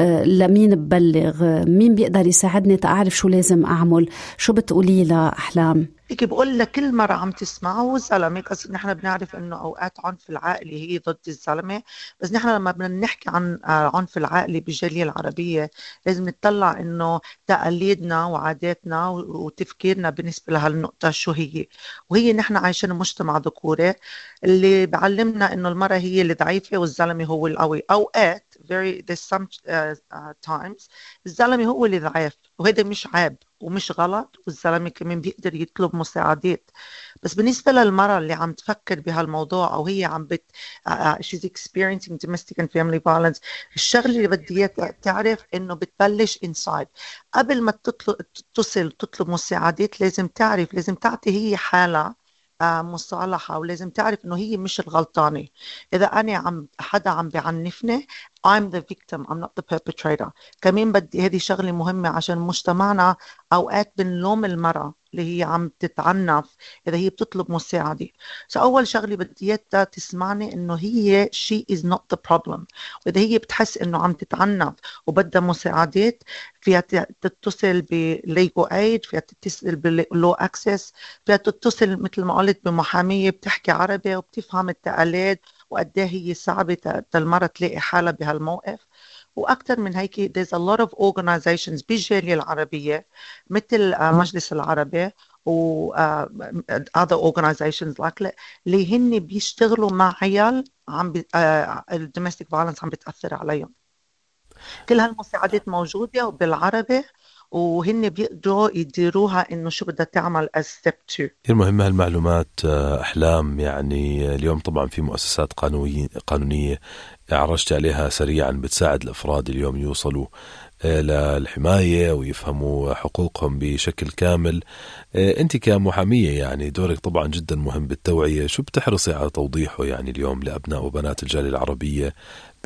لمين ببلغ، مين بيقدر يساعدني تعرف شو لازم أعمل، شو بتقولي لها أحلام؟ هيك بقول لكل مرة عم تسمعوا الزلمة، بس نحن بنعرف إنه أوقات عنف العائلي هي ضد الزلمة، بس نحن لما بدنا نحكي عن عنف العائلي بالجالية العربية لازم نطلع إنه تقاليدنا وعاداتنا وتفكيرنا بالنسبة لهالنقطة شو هي. وهي نحن عايشين مجتمع ذكوري اللي بعلمنا إنه المرأة هي اللي ضعيفة والزلمة هو القوي. أوقات very there's some uh, uh, times الزلمة هو اللي ضعيف، وهذا مش عيب ومش غلط، والزلمة كمان بيقدر يطلب مساعدات. بس بالنسبة للمرأة اللي عم تفكر بهالموضوع أو هي عم بت uh, she's experiencing domestic and family violence، الشغلة اللي بدي تعرف إنه بتبلش inside. قبل ما تطلب تتصل تطلب مساعدات لازم تعرف، لازم تعطي هي حالة مصالحة، ولازم تعرف إنه هي مش الغلطانة. إذا أنا عم حدا عم بعنفني I'm the victim I'm not the perpetrator. كمان بدي هذه شغلة مهمة عشان مجتمعنا أوقات بنلوم المرأة اللي هي عم تتعنف إذا هي بتطلب مساعدة. فأول شغلة بدي تسمعني إنه هي she is not the problem. وإذا هي بتحس إنه عم تتعنف وبدها مساعدات فيها تتصل بليجو ايد، فيها تتصل بلو اكسس، فيها تتصل مثل ما قلت بمحامية بتحكي عربي وبتفهم التقاليد وقديه هي صعبة المرة تلاقي حالها بهالموقف. وأكثر من هيك there's a lot of organizations بالجالية العربية مثل مجلس العربي و uh, other organizations like اللي هن بيشتغلوا مع عيال عم بي, uh, الدوميستيك فايلنس عم بتأثر عليهم. كل هالمساعدات موجودة وبالعربي وهن بيقدروا يديروها إنه شو بدها تعمل as step two. المهم هالمعلومات أحلام. يعني اليوم طبعا في مؤسسات قانونية قانونية عرجت عليها سريعا بتساعد الأفراد اليوم يوصلوا للحماية ويفهموا حقوقهم بشكل كامل. أنت كمحامية يعني دورك طبعا جدا مهم بالتوعية، شو بتحرصي على توضيحه يعني اليوم لأبناء وبنات الجالية العربية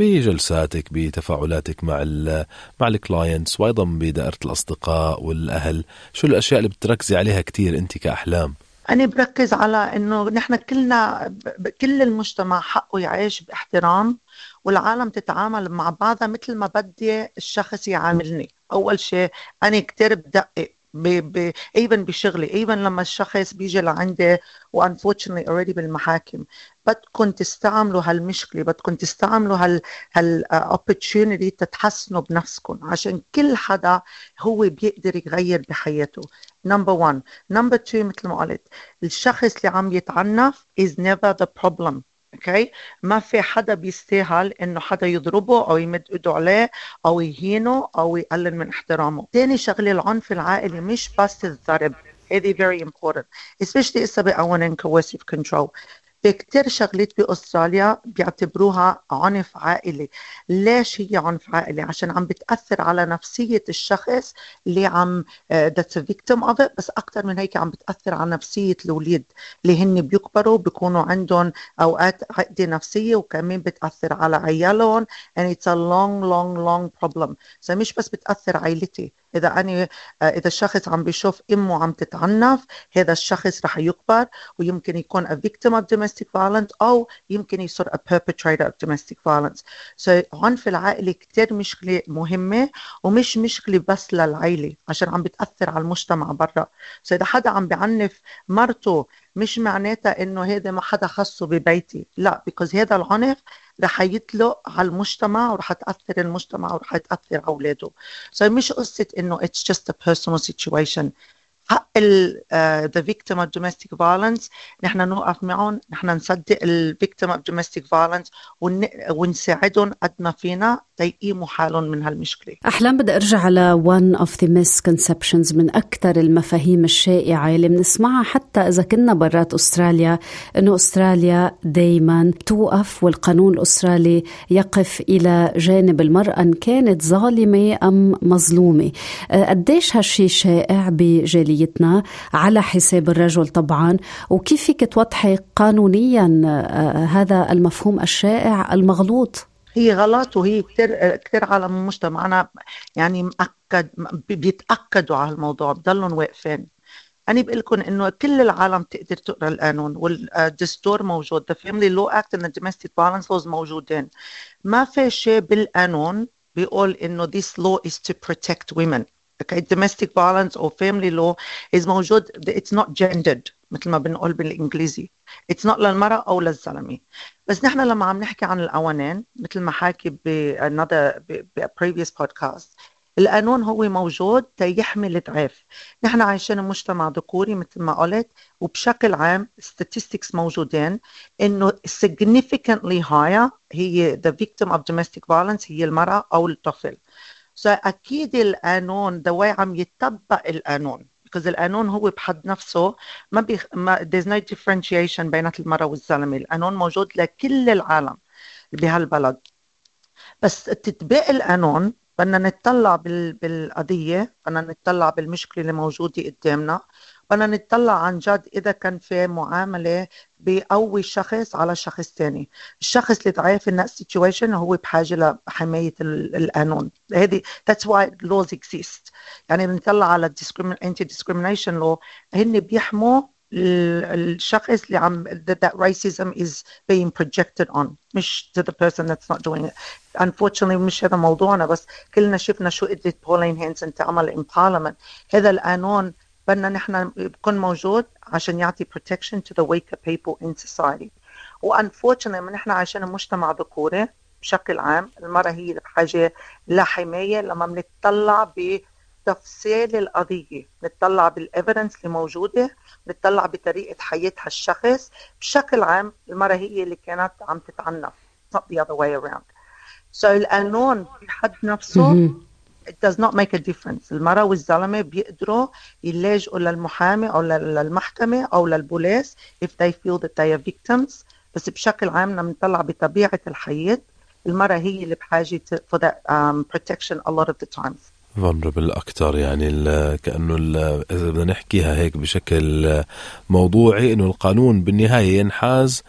بجلساتك بتفاعلاتك مع ال مع الكلاينتس وأيضا بدائرة الأصدقاء والأهل؟ شو الأشياء اللي بتركزي عليها كتير أنت كأحلام؟ أنا بركز على إنه نحن كلنا كل المجتمع حقه يعيش باحترام والعالم تتعامل مع بعضها مثل ما بدي الشخص يعاملني. أول شيء أنا كتير بدقق ب ب even بشغلي even لما الشخص بيجي لعندي و unfortunately already بالمحاكم بدكم تستعملوا هالمشكلة، بدكم تستعملوا هال هال opportunity تتحسنوا بنفسكم عشان كل حدا هو بيقدر يغير بحياته. number one. number two مثل ما قلت الشخص اللي عم يتعنف is never the problem. okay? ما في حدا بيستاهل انه حدا يضربه او يمد ايده عليه او يهينه او يقلل من احترامه. تاني شغله العنف العائلي مش بس الضرب، هذه very important especially إذا بقوانين coercive control. في كتير شغلات بأستراليا بيعتبروها عنف عائلي. ليش هي عنف عائلي؟ عشان عم بتأثر على نفسية الشخص اللي عم uh, that's a victim of it، بس أكتر من هيك عم بتأثر على نفسية الأولاد اللي هن بيكبروا بيكونوا عندهم أوقات عقدة نفسية وكمان بتأثر على عيالهم and it's a long long long problem. so مش بس بتأثر عائلتي، إذا أنا إذا الشخص عم بيشوف أمه عم تتعنف هذا الشخص رح يكبر ويمكن يكون a victim of domestic violence أو يمكن يصير a perpetrator of domestic violence. so عنف العائلي كتير مشكلة مهمة ومش مشكلة بس للعائلة عشان عم بتأثر على المجتمع برا. so إذا حدا عم بعنف مرته مش معناتها إنه هذا ما حدا خصه ببيتي، لا because هذا العنف رح يطلق على المجتمع ورح تأثر المجتمع ورح تأثر أولاده. so مش قصة إنه it's just a personal situation. حق ال uh, the victim of domestic violence نحن نوقف معهم، نحن نصدق ال victim of domestic violence ون... ونساعدهم قد ما فينا تيقيموا حالهم من هالمشكلة. أحلام بدي أرجع على one of the misconceptions من أكثر المفاهيم الشائعة اللي بنسمعها حتى إذا كنا برات أستراليا، إنه أستراليا دايما توقف والقانون الأسترالي يقف إلى جانب المرأة إن كانت ظالمة أم مظلومة. قديش هالشي شائع بجالية على حساب الرجل طبعا، وكيف فيك توضحي قانونيا هذا المفهوم الشائع المغلوط؟ هي غلط وهي كتير كتير على مجتمعنا يعني مأكد بيتأكدوا على الموضوع بضلهم واقفين. أنا بقول لكم إنه كل العالم تقدر تقرأ القانون والدستور موجود، the family law act and the domestic violence laws موجودين. ما في شيء بالقانون بيقول إنه this law is to protect women. Okay, domestic violence or family law is موجود. It's not gendered مثل ما بنقول بالإنجليزي. It's not للمرأة أو للزلمة. بس نحن لما عم نحكي عن القوانين مثل ما حكي ب another ب previous podcast، القانون هو موجود تيحمي الضعيف. نحن عايشين مجتمع ذكوري مثل ما قلت، وبشكل عام statistics موجودين إنه significantly higher هي the victim of domestic violence هي المرأة أو الطفل. فأكيد القانون دواي عم يتطبق القانون because القانون هو بحد نفسه ما بيخ... ما there's no differentiation بين المرأة والزلمة. القانون موجود لكل العالم بهالبلد، بس تطبيق القانون بدنا نتطلع بال... بالقضية، بدنا نتطلع بالمشكلة اللي موجودة قدامنا، بدنا نتطلع عن جد إذا كان في معاملة بقوي شخص على شخص تاني. الشخص اللي ضعيف in that situation هو بحاجة لحماية القانون. هذه that's why laws exist. يعني بنطلع على anti-discrimination law هن بيحموا الشخص اللي عم that racism is being projected on، مش to the person that's not doing it. Unfortunately مش هذا موضوعنا، بس كلنا شفنا شو قدرت بولين هينسون تعمل in parliament. هذا القانون بدنا نحن يكون موجود عشان يعطي protection to the weaker people in society. و unfortunately من نحن عايشين مجتمع ذكوري بشكل عام، المرأة هي بحاجة لحماية. لما بنتطلع ب بتفصيل القضية، نتطلع بالإيفيدنس اللي موجودة، نتطلع بطريقة حياة هالشخص. بشكل عام المرأة هي اللي كانت عم تتعنف، not the other way around. so القانون بحد نفسه it does not make a difference. المرأة والزلمة بيقدروا يلاجئوا للمحامي أو للمحكمة أو للبوليس if they feel that they are victims. بس بشكل عام نطلع بطبيعة الحياة المرأة هي اللي بحاجة for that um, protection a lot of the times. vulnerable أكتر، يعني كأنه إذا بدنا نحكيها هيك بشكل موضوعي، إنه القانون بالنهاية ينحاز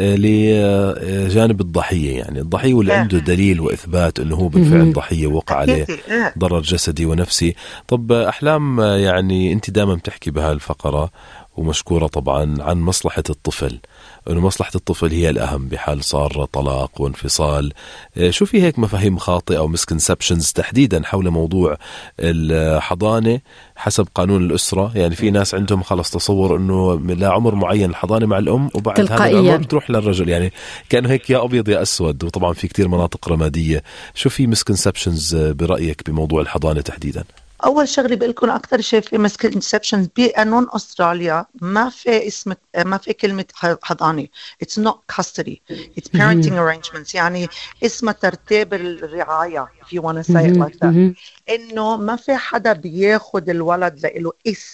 لجانب الضحية، يعني الضحية واللي عنده دليل وإثبات أنه هو بالفعل ضحية وقع عليه ضرر جسدي ونفسي. طب أحلام، يعني أنت دائما بتحكي بهالفقرة ومشكورة طبعا عن مصلحة الطفل، أنه مصلحة الطفل هي الأهم بحال صار طلاق وانفصال. شو في هيك مفاهيم خاطئة أو مسكنسبشنز تحديدا حول موضوع الحضانة حسب قانون الأسرة؟ يعني في ناس عندهم خلص تصور أنه لا عمر معين الحضانة مع الأم وبعد هذا العمر بتروح للرجل، يعني كأنه هيك يا أبيض يا أسود، وطبعا في كتير مناطق رمادية. شو في مسكنسبشنز برأيك بموضوع الحضانة تحديدا؟ أول شغلة بقولكم أكتر شيء في مسكنسبشنز بقانون أستراليا ما في اسم ما في كلمة حضانة. It's not custody, it's parenting arrangements. يعني اسمها ترتيب الرعاية if you want to say it like that. إنه ما في حدا بياخد الولد لإله اسم.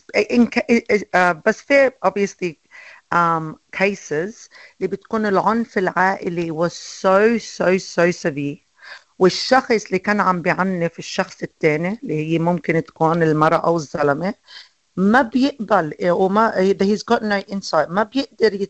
بس في obviously um, cases اللي بتكون العنف العائلي was so so so severe، والشخص اللي كان عم بيعنف الشخص الثاني اللي هي ممكن تكون المرأة أو الزلمة ما بيقبل وما he's got no insight، ما بيقدر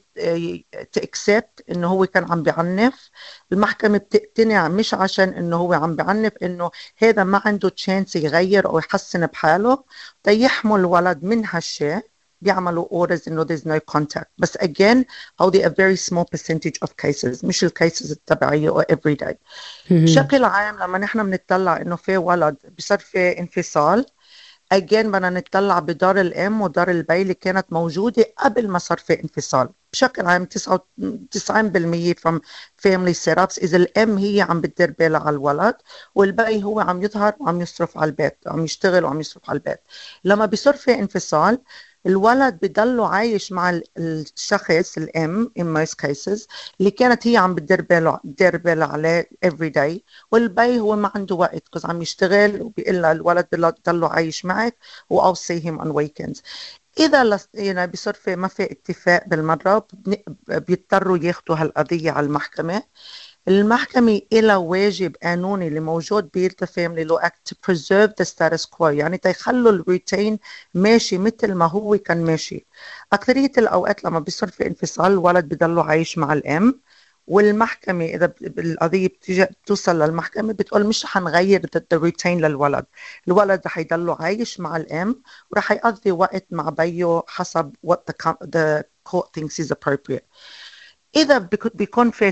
تأكسبت إنه هو كان عم بيعنف. المحكمة بتقتنع مش عشان إنه هو عم بيعنف، إنه هذا ما عنده تشانس يغير أو يحسن بحاله، تيحمل الولد من هالشيء بيعملوا orders إنه there's no contact. بس again هودي a very small percentage of cases، مش الكيسز التبعية أو every day. بشكل عام لما نحن بنتطلع إنه في ولد بصير في انفصال، again بدنا نتطلع بدار الأم ودار البي اللي كانت موجودة قبل ما صار في انفصال. بشكل عام تسعة وتسعين بالمية from family setups إذا الأم هي عم بتدير بالها على الولد والبي هو عم يظهر وعم يصرف على البيت، عم يشتغل وعم يصرف على البيت. لما بيصير في انفصال الولد بضله عايش مع الشخص الأم in most cases اللي كانت هي عم بتدير بالها بتدير بالها عليه every day، والبي هو ما عنده وقت كز عم يشتغل وبيقول له الولد بضله عايش معك و I'll see him on weekends. إذا يعني بيصير في ما في اتفاق بالمرة بيضطروا ياخدوا هالقضية على المحكمة. المحكمة إلى واجب قانوني اللي موجود بيلتا فاميلي لو أكت to preserve the status quo، يعني تيخلوا الروتين ماشي مثل ما هو كان ماشي. أكثرية الأوقات لما بيصير في انفصال الولد بيضله عايش مع الأم، والمحكمة إذا القضية بتيجي بتوصل للمحكمة بتقول مش حنغير the routine للولد، الولد رح يضله عايش مع الأم ورح يقضي وقت مع بيه حسب what the, the court thinks is appropriate. إذا بيكون في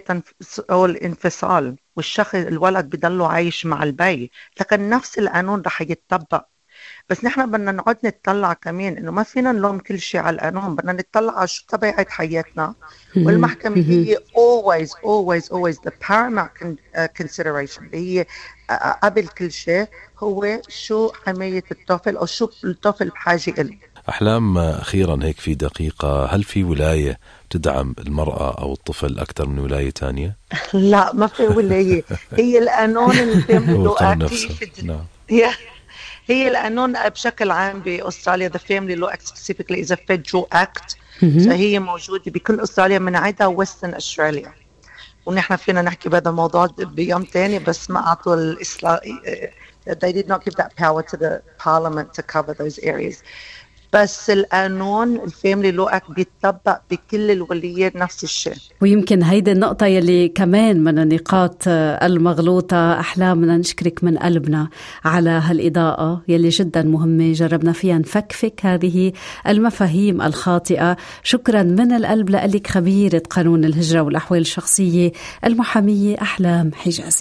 الانفصال والشخص الولد بيضله عايش مع البي، لكن نفس القانون رح يتطبق. بس نحن بدنا نقعد نتطلع كمان إنه ما فينا نلوم كل شيء على القانون، بدنا نتطلع على شو طبيعة حياتنا. والمحكمة هي always always always the paramount consideration اللي هي قبل كل شيء هو شو حماية الطفل أو شو الطفل بحاجة إله. أحلام، أخيرا هيك في دقيقة، هل في ولاية تدعم المرأة أو الطفل أكثر من ولاية تانية؟ لا ما في ولاية، هي القانون الفاميلي Act. نعم. هي القانون بشكل عام بأستراليا the family law act specifically is a federal act. فهي موجودة بكل أستراليا من عدا Western Australia. ونحن فينا نحكي بهذا الموضوع بيوم تاني، بس ما أعطوا الإسلا they did not give that power to the parliament to cover those areas. بس القانون الفاميلي لو اكت بيتطبق بكل الولايات نفس الشيء. ويمكن هيدي النقطة يلي كمان من النقاط المغلوطة. أحلام، بدنا نشكرك من قلبنا على هالإضاءة يلي جدا مهمة، جربنا فيها نفكفك هذه المفاهيم الخاطئة. شكرا من القلب لك خبيرة قانون الهجرة والأحوال الشخصية المحامية أحلام حجازي.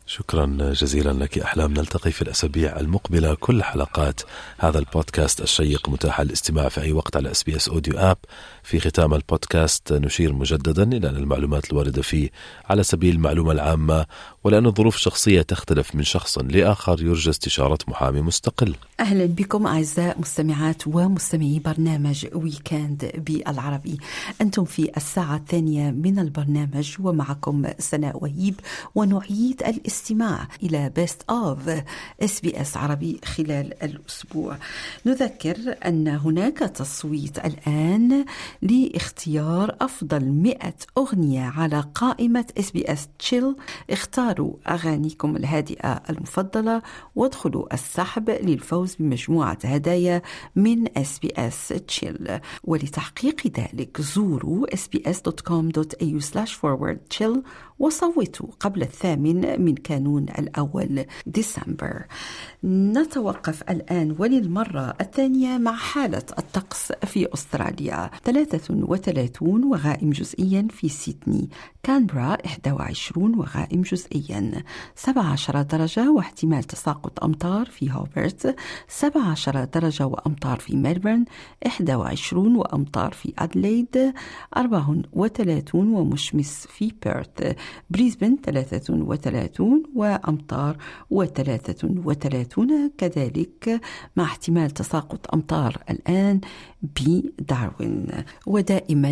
شكرا جزيلا لك أحلام. نلتقي في الأسابيع المقبلة. كل حلقات هذا البودكاست الشيق متاحة للاستماع في أي وقت على إس بي إس أوديو آب. في ختام البودكاست نشير مجددا إلى أن المعلومات الواردة فيه على سبيل المعلومة العامة، ولأن الظروف الشخصية تختلف من شخص لآخر يرجى استشارة محامي مستقل. أهلا بكم أعزاء مستمعات ومستمعي برنامج ويكند بالعربي. أنتم في الساعة الثانية من البرنامج ومعكم سناء وهيب، ونعيد الاستماع إلى بيست أوف إس بي إس عربي خلال الأسبوع. نذكر أن هناك تصويت الآن لاختيار أفضل مئة أغنية على قائمة إس بي إس تشيل. اختاروا أغانيكم الهادئة المفضلة وادخلوا السحب للفوز بمجموعة هدايا من إس بي إس تشيل. ولتحقيق ذلك زوروا إس بي إس دوت كوم دوت إيه يو سلاش فورورد تشيل وصوتوا قبل الثامن من كانون الأول ديسمبر. نتوقف الآن وللمرة الثانية مع حالة الطقس في أستراليا. ثلاثة وثلاثين وغائم جزئيا في سيدني. كانبرا إحدى وعشرين وغائم جزئيا. سبعة عشر درجة واحتمال تساقط أمطار في هوبرت. سبعة عشر درجة وأمطار في ملبورن. إحدى وعشرين وأمطار في أدليد. أربعة وثلاثين ومشمس في بيرث. بريسبن ثلاثة وثلاثين وأمطار وثلاثة وثلاثين كذلك مع احتمال تساقط أمطار الآن بداروين. ودائما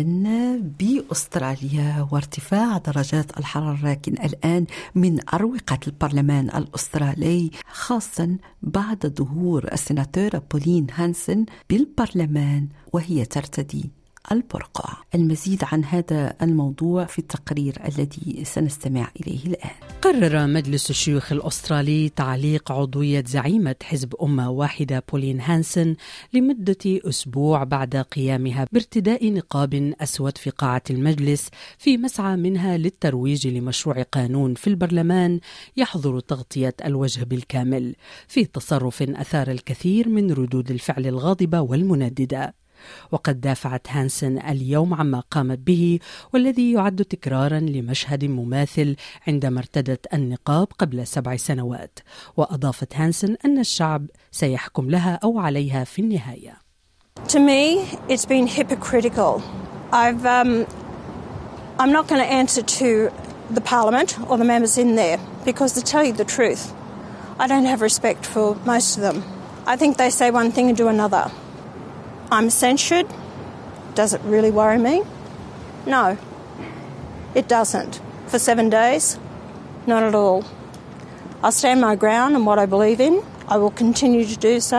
بأستراليا وارتفاع درجات الحرارة، لكن الآن من أروقة البرلمان الأسترالي، خاصة بعد ظهور السناتورة بولين هانسن بالبرلمان وهي ترتدي البرقع. المزيد عن هذا الموضوع في التقرير الذي سنستمع إليه الآن. قرر مجلس الشيوخ الأسترالي تعليق عضوية زعيمة حزب أمة واحدة بولين هانسن لمدة أسبوع بعد قيامها بارتداء نقاب أسود في قاعة المجلس، في مسعى منها للترويج لمشروع قانون في البرلمان يحظر تغطية الوجه بالكامل، في تصرف أثار الكثير من ردود الفعل الغاضبة والمنددة. وقد دافعت هانسن اليوم عما قامت به، والذي يعد تكرارا لمشهد مماثل عندما ارتدت النقاب قبل سبع سنوات. وأضافت هانسن أن الشعب سيحكم لها أو عليها في النهاية. To me, it's been hypocritical. I've, um, I'm not going to answer to the Parliament or the members in there because, to tell you the truth, I don't have respect for most of them. I think they say one thing and do another. I'm censured. Does it really worry me? No, it doesn't. For seven days? Not at all. I'll stand my ground on what I believe in. I will continue to do so.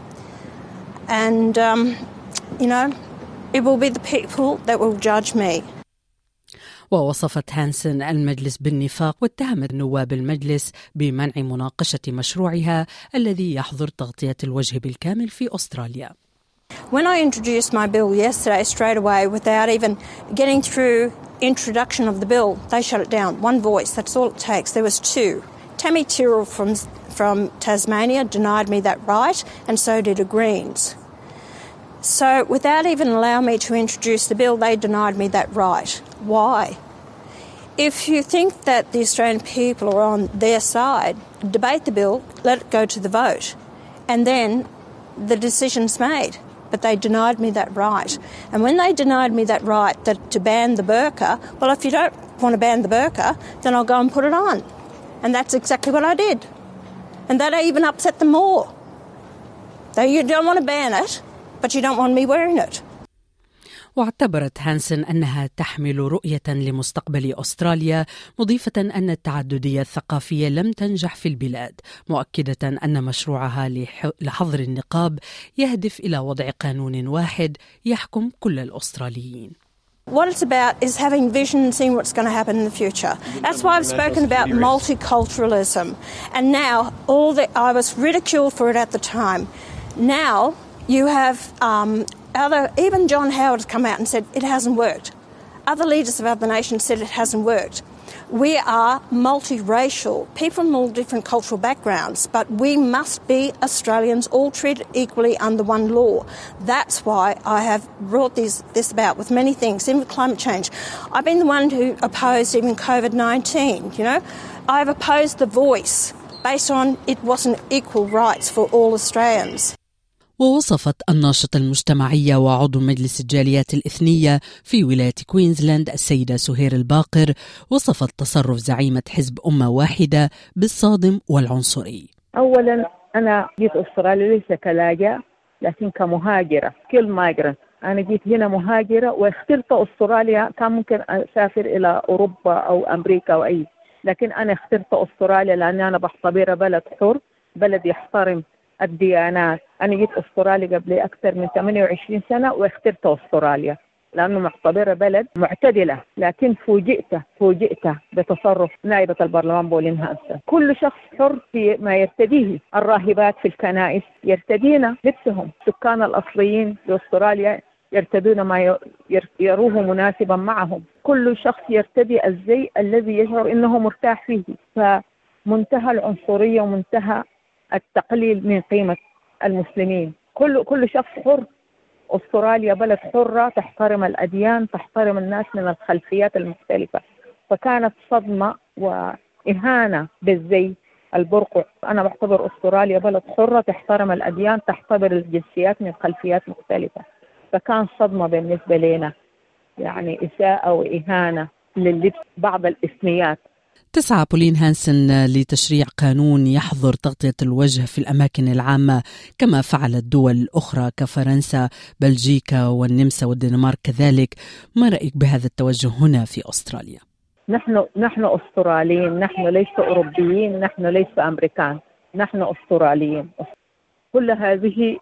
And, um, you know, it will be the people that will judge me. ووصفت هانسن المجلس بالنفاق، واتهمت نواب المجلس بمنع مناقشة مشروعها الذي يحظر تغطية الوجه بالكامل في أستراليا. When I introduced my bill yesterday straight away without even getting through introduction of the bill, they shut it down. One voice, that's all it takes. There was two. Tammy Tyrrell from, from Tasmania denied me that right, and so did the Greens. So without even allowing me to introduce the bill, they denied me that right. Why? If you think that the Australian people are on their side, debate the bill, let it go to the vote, and then the decision's made. But they denied me that right. And when they denied me that right that to ban the burqa, well, if you don't want to ban the burqa, then I'll go and put it on. And that's exactly what I did. And that even upset them more. They, you don't want to ban it, but you don't want me wearing it. واعتبرت هانسن أنها تحمل رؤية لمستقبل أستراليا، مضيفة أن التعددية الثقافية لم تنجح في البلاد، مؤكدة أن مشروعها لحظر النقاب يهدف إلى وضع قانون واحد يحكم كل الأستراليين. What it's about is having vision and seeing what's going to happen in the future. That's why I've spoken about multiculturalism. And now, all the, I was ridiculed for it at the time. Now, you have um, other, even John Howard has come out and said it hasn't worked. Other leaders of other nations said it hasn't worked. We are multiracial, people from all different cultural backgrounds, but we must be Australians, all treated equally under one law. That's why I have brought this, this about with many things, even with climate change. I've been the one who opposed even covid nineteen, you know. I've opposed the voice based on it wasn't equal rights for all Australians. ووصفت الناشطة المجتمعية وعضو مجلس الجاليات الإثنية في ولاية كوينزلاند السيدة سهير الباقر وصفت تصرف زعيمة حزب أمة واحدة بالصادم والعنصري. أولا أنا جيت أستراليا ليس كلاجئة لكن كمهاجرة، كل مايجرنت. أنا جيت هنا مهاجرة واخترت أستراليا، كان ممكن أسافر إلى أوروبا أو أمريكا أو أي، لكن أنا اخترت أستراليا لأني أنا بعتبرها بلد حر، بلد يحترم الديانات. أنا جيت أستراليا قبل أكثر من ثمانية وعشرين سنة واخترت أستراليا لأنه معتبرة بلد معتدلة، لكن فوجئت فوجئت بتصرف نائبة البرلمان بولين هانسن. كل شخص حر في ما يرتديه، الراهبات في الكنائس يرتدين لبسهم، السكان الأصليين لأستراليا يرتدون ما يروه مناسبا معهم، كل شخص يرتدي الزي الذي يشعر إنه مرتاح فيه. فمنتهى العنصرية ومنتهى التقليل من قيمة المسلمين. كل كل شخص حر. أستراليا بلد حرة تحترم الأديان، تحترم الناس من الخلفيات المختلفة. فكانت صدمة وإهانة بالزي البرقع. أنا بعتبر أستراليا بلد حرة تحترم الأديان، تحترم الجنسيات من خلفيات مختلفة. فكان صدمة بالنسبة لنا، يعني إساءة وإهانة للبس بعض الإثنيات. تسعى بولين هانسن لتشريع قانون يحظر تغطية الوجه في الأماكن العامة كما فعلت دول أخرى كفرنسا، بلجيكا والنمسا والدنمارك كذلك. ما رأيك بهذا التوجه هنا في أستراليا؟ نحن نحن أستراليين، نحن ليس أوروبيين، نحن ليس أمريكان، نحن أستراليين. كل هذه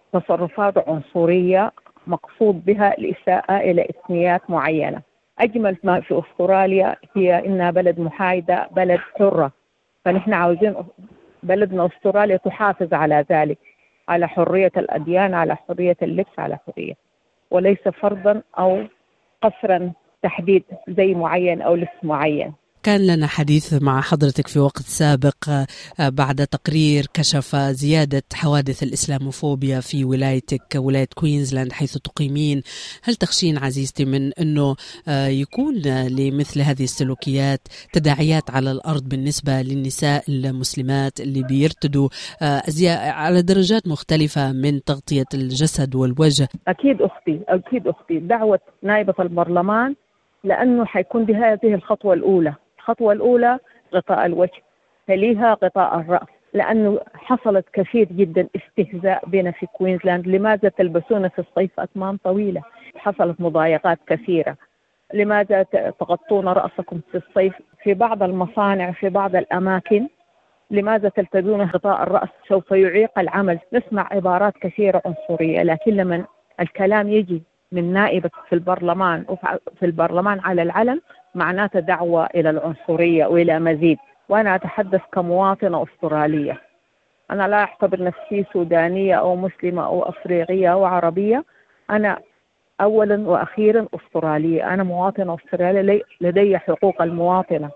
تصرفات عنصرية مقصود بها الإساءة إلى إثنيات معينة. أجمل ما في أستراليا هي إنها بلد محايدة، بلد حرة. فنحن عاوزين بلدنا أستراليا تحافظ على ذلك، على حرية الأديان، على حرية اللبس، على حرية، وليس فرضا أو قصرا تحديد زي معين أو لبس معين. كان لنا حديث مع حضرتك في وقت سابق بعد تقرير كشف زيادة حوادث الإسلاموفوبيا في ولايتك ولاية كوينزلاند حيث تقيمين. هل تخشين عزيزتي من أنه يكون لمثل هذه السلوكيات تداعيات على الأرض بالنسبة للنساء المسلمات اللي بيرتدوا أزياء على درجات مختلفة من تغطية الجسد والوجه؟ أكيد أختي، أكيد أختي. دعوة نائبة البرلمان لأنه حيكون بهذه الخطوة الأولى. الخطوة الأولى غطاء الوجه، تليها غطاء الرأس، لأنه حصلت كثير جدا استهزاء بنا في كوينزلاند. لماذا تلبسون في الصيف أكمام طويلة؟ حصلت مضايقات كثيرة. لماذا تغطون رأسكم في الصيف؟ في بعض المصانع، في بعض الأماكن لماذا تلتزمون غطاء الرأس؟ سوف يعيق العمل. نسمع عبارات كثيرة عنصرية، لكن لما الكلام يجي من نائبة في البرلمان وفي البرلمان على العلن معناته دعوة إلى العنصرية وإلى مزيد. وأنا أتحدث كمواطنة أسترالية، أنا لا أعتبر نفسي سودانية أو مسلمة أو أفريقية أو عربية، أنا أولا وأخيرا أسترالية، أنا مواطنة أسترالية لدي حقوق المواطنة.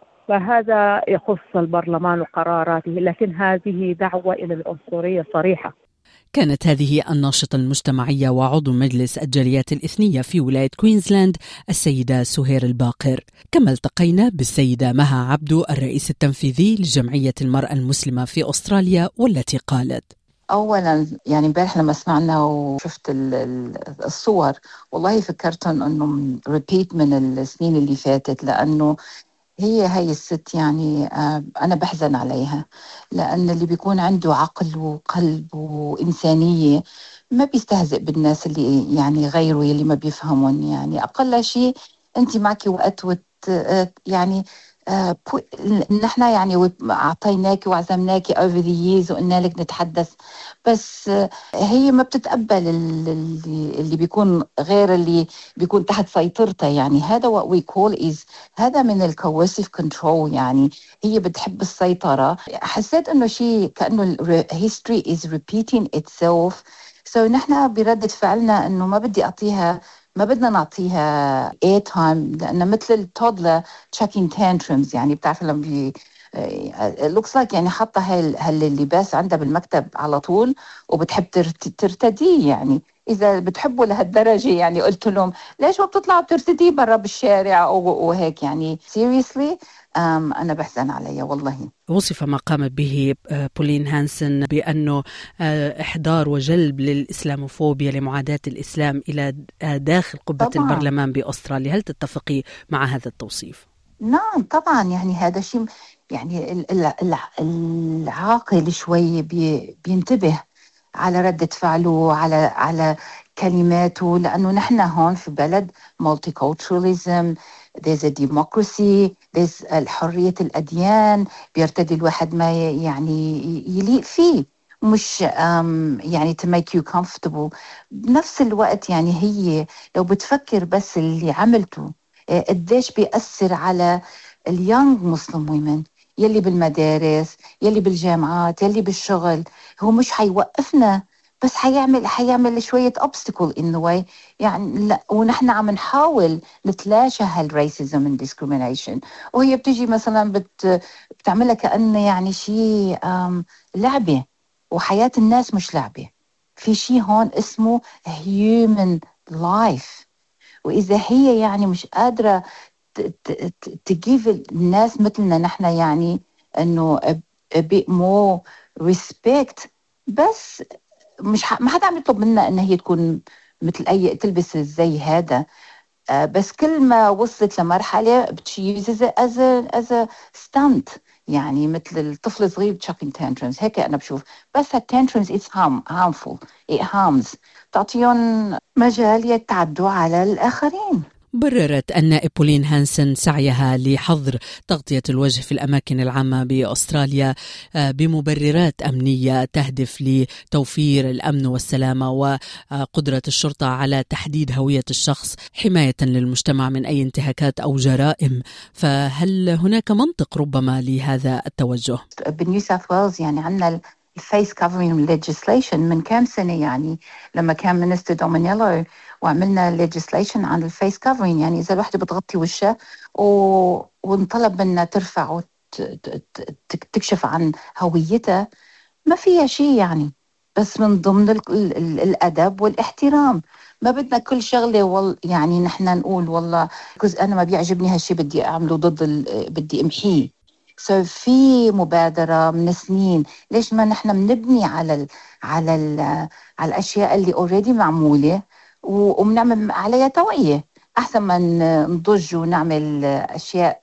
فهذا يخص البرلمان وقراراته، لكن هذه دعوة إلى العنصرية صريحة. كانت هذه الناشطة المجتمعية وعضو مجلس الجاليات الإثنية في ولاية كوينزلاند السيدة سهير الباقر. كما التقينا بالسيدة مها عبدو الرئيس التنفيذي لجمعية المرأة المسلمة في أستراليا، والتي قالت: أولا يعني امبارح لما سمعنا وشفت الصور والله فكرتهم أنه ريبيت من السنين اللي فاتت، لأنه هي هاي الست يعني أنا بحزن عليها، لأن اللي بيكون عنده عقل وقلب وإنسانية ما بيستهزئ بالناس اللي يعني غيره اللي ما بيفهمون. يعني أقل شيء أنت معك وقت وت يعني آه نحن يعني أعطيناك وعزمناك over the years وقلنا لك نتحدث، بس آه هي ما بتتقبل اللي, اللي بيكون غير اللي بيكون تحت سيطرتها. يعني هذا what we call is هذا من ال coercive control. يعني هي بتحب السيطرة. حسيت إنه شيء كأنه history is repeating itself. so نحن بردة فعلنا إنه ما بدي أعطيها ما بدنا نعطيها اي تايم، لأنه مثل التودلر تشاكين تانترمز، يعني بتعرف لما بي لوكس لايك يعني حاطة هاللباس عندها بالمكتب على طول وبتحب ترتديه. يعني إذا بتحبوا لهالدرجة يعني قلت لهم ليش ما بتطلعوا بترتديه برا بالشارع وهيك. يعني seriously أنا بحزن عليها والله. وصف ما قامت به بولين هانسن بأنه إحضار وجلب للإسلاموفوبيا لمعاداة الإسلام إلى داخل قبة طبعاً. البرلمان بأستراليا، هل تتفقي مع هذا التوصيف؟ نعم طبعا، يعني هذا شيء يعني العاقل شوي بي بينتبه على ردة فعله، على على كلماته، لأنه نحن هون في بلد multiculturalism، there's a democracy، there's الحرية الأديان، بيرتدي الواحد ما يعني يليق فيه، مش يعني to make you comfortable. بنفس الوقت يعني هي لو بتفكر بس اللي عملته قديش بيأثر على اليونج مسلم ويمن يلي بالمدارس، يلي بالجامعات، يلي بالشغل، هو مش حيوقفنا بس حيعمل حيعمل شوية obstacle in the way. يعني لا، ونحن عم نحاول نتلاشى هالريسيزم and discrimination، وهي بتجي مثلا بت بتعملها كأنه يعني شيء لعبة، وحياة الناس مش لعبة. في شيء هون اسمه human life، وإذا هي يعني مش قادرة تجيب الناس مثلنا نحن يعني إنه a bit more respect، بس مش ح... ما حدا عم يطلب منا إن هي تكون مثل أي تلبس زي هذا. آه بس كل ما وصلت لمرحلة بتشيز as a as a stunt، يعني مثل الطفل الصغير تشاكين تانترمز، هيك أنا بشوف. بس التانترمز it's harm harmful it harms، تعطيهم مجال يتعدوا على الآخرين. بررت أن بولين هانسن سعيها لحظر تغطية الوجه في الأماكن العامة بأستراليا بمبررات أمنية تهدف لتوفير الأمن والسلامة وقدرة الشرطة على تحديد هوية الشخص حماية للمجتمع من أي انتهاكات أو جرائم. فهل هناك منطق ربما لهذا التوجه؟ بنيو ساوث ويلز يعني عندنا الفيس كفرينج legislation من كام سنة، يعني لما كان مينستر دومينيلو وعملنا legislation عن الفيس كفرينج، يعني إذا الواحدة بتغطي وشها و... ونطلب منها ترفع وتكشف عن هويتها ما فيها شيء يعني، بس من ضمن ال... ال... الأدب والاحترام. ما بدنا كل شغلة وال... يعني نحن نقول والله كز أنا ما بيعجبني هالشي بدي أعمله ضد ال... بدي أمحيه. So في مبادرة من سنين، ليش ما نحن بنبني على ال على ال على الأشياء اللي already معمولة وبنعمل عليها توعية، أحسن ما نضج ونعمل أشياء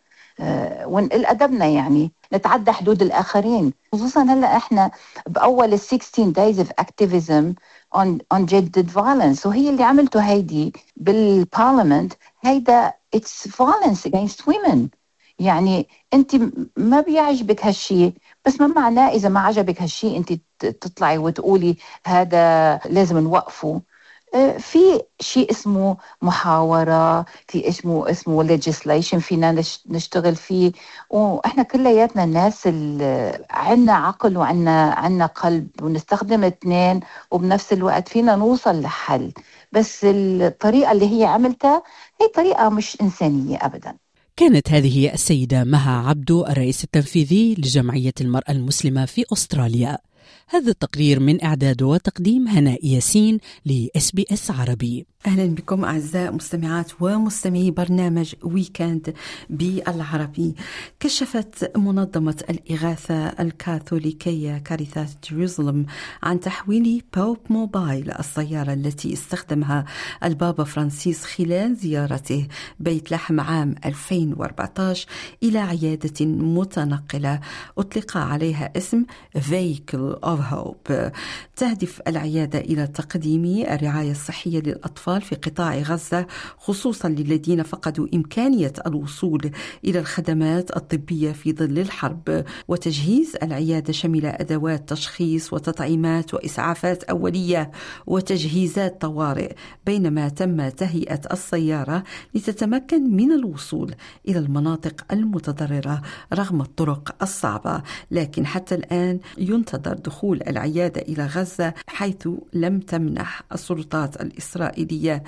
ونقل أدبنا، يعني نتعدى حدود الآخرين. خصوصا هلأ إحنا بأول sixteen days of activism on on gendered violence، وهي اللي عملته هيدي بالبارلمنت، هيدا it's violence against women. يعني أنت ما بيعجبك هالشي، بس ما معناه إذا ما عجبك هالشي أنت تطلعي وتقولي هذا لازم نوقفه. في شيء اسمه محاورة، في اسمه اسمه legislation فينا نشتغل فيه، وإحنا كلياتنا الناس اللي عنا عقل وعنا عنا قلب ونستخدم اثنين، وبنفس الوقت فينا نوصل لحل. بس الطريقة اللي هي عملتها هي طريقة مش إنسانية أبداً. كانت هذه السيدة مها عبدو الرئيس التنفيذي لجمعية المرأة المسلمة في أستراليا. هذا التقرير من إعداد وتقديم هناء ياسين لإس بي إس عربي. أهلا بكم أعزائي مستمعات ومستمعي برنامج ويكند بالعربي. كشفت منظمة الإغاثة الكاثوليكية كاريتاس جيروزالم عن تحويل بوب موبايل، السيارة التي استخدمها البابا فرانسيس خلال زيارته بيت لحم عام ألفين وأربعة عشر إلى عيادة متنقلة أطلق عليها اسم Vehicle of Hope. تهدف العيادة إلى تقديم الرعاية الصحية للأطفال في قطاع غزة، خصوصا للذين فقدوا إمكانية الوصول إلى الخدمات الطبية في ظل الحرب. وتجهيز العيادة شمل أدوات تشخيص وتطعيمات وإسعافات أولية وتجهيزات طوارئ، بينما تم تهيئة السيارة لتتمكن من الوصول إلى المناطق المتضررة رغم الطرق الصعبة. لكن حتى الآن ينتظر دخول العيادة إلى غزة، حيث لم تمنح السلطات الإسرائيلية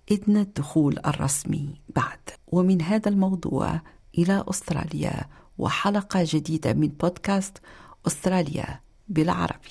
إذن الدخول الرسمي بعد. ومن هذا الموضوع إلى أستراليا وحلقة جديدة من بودكاست أستراليا بالعربي.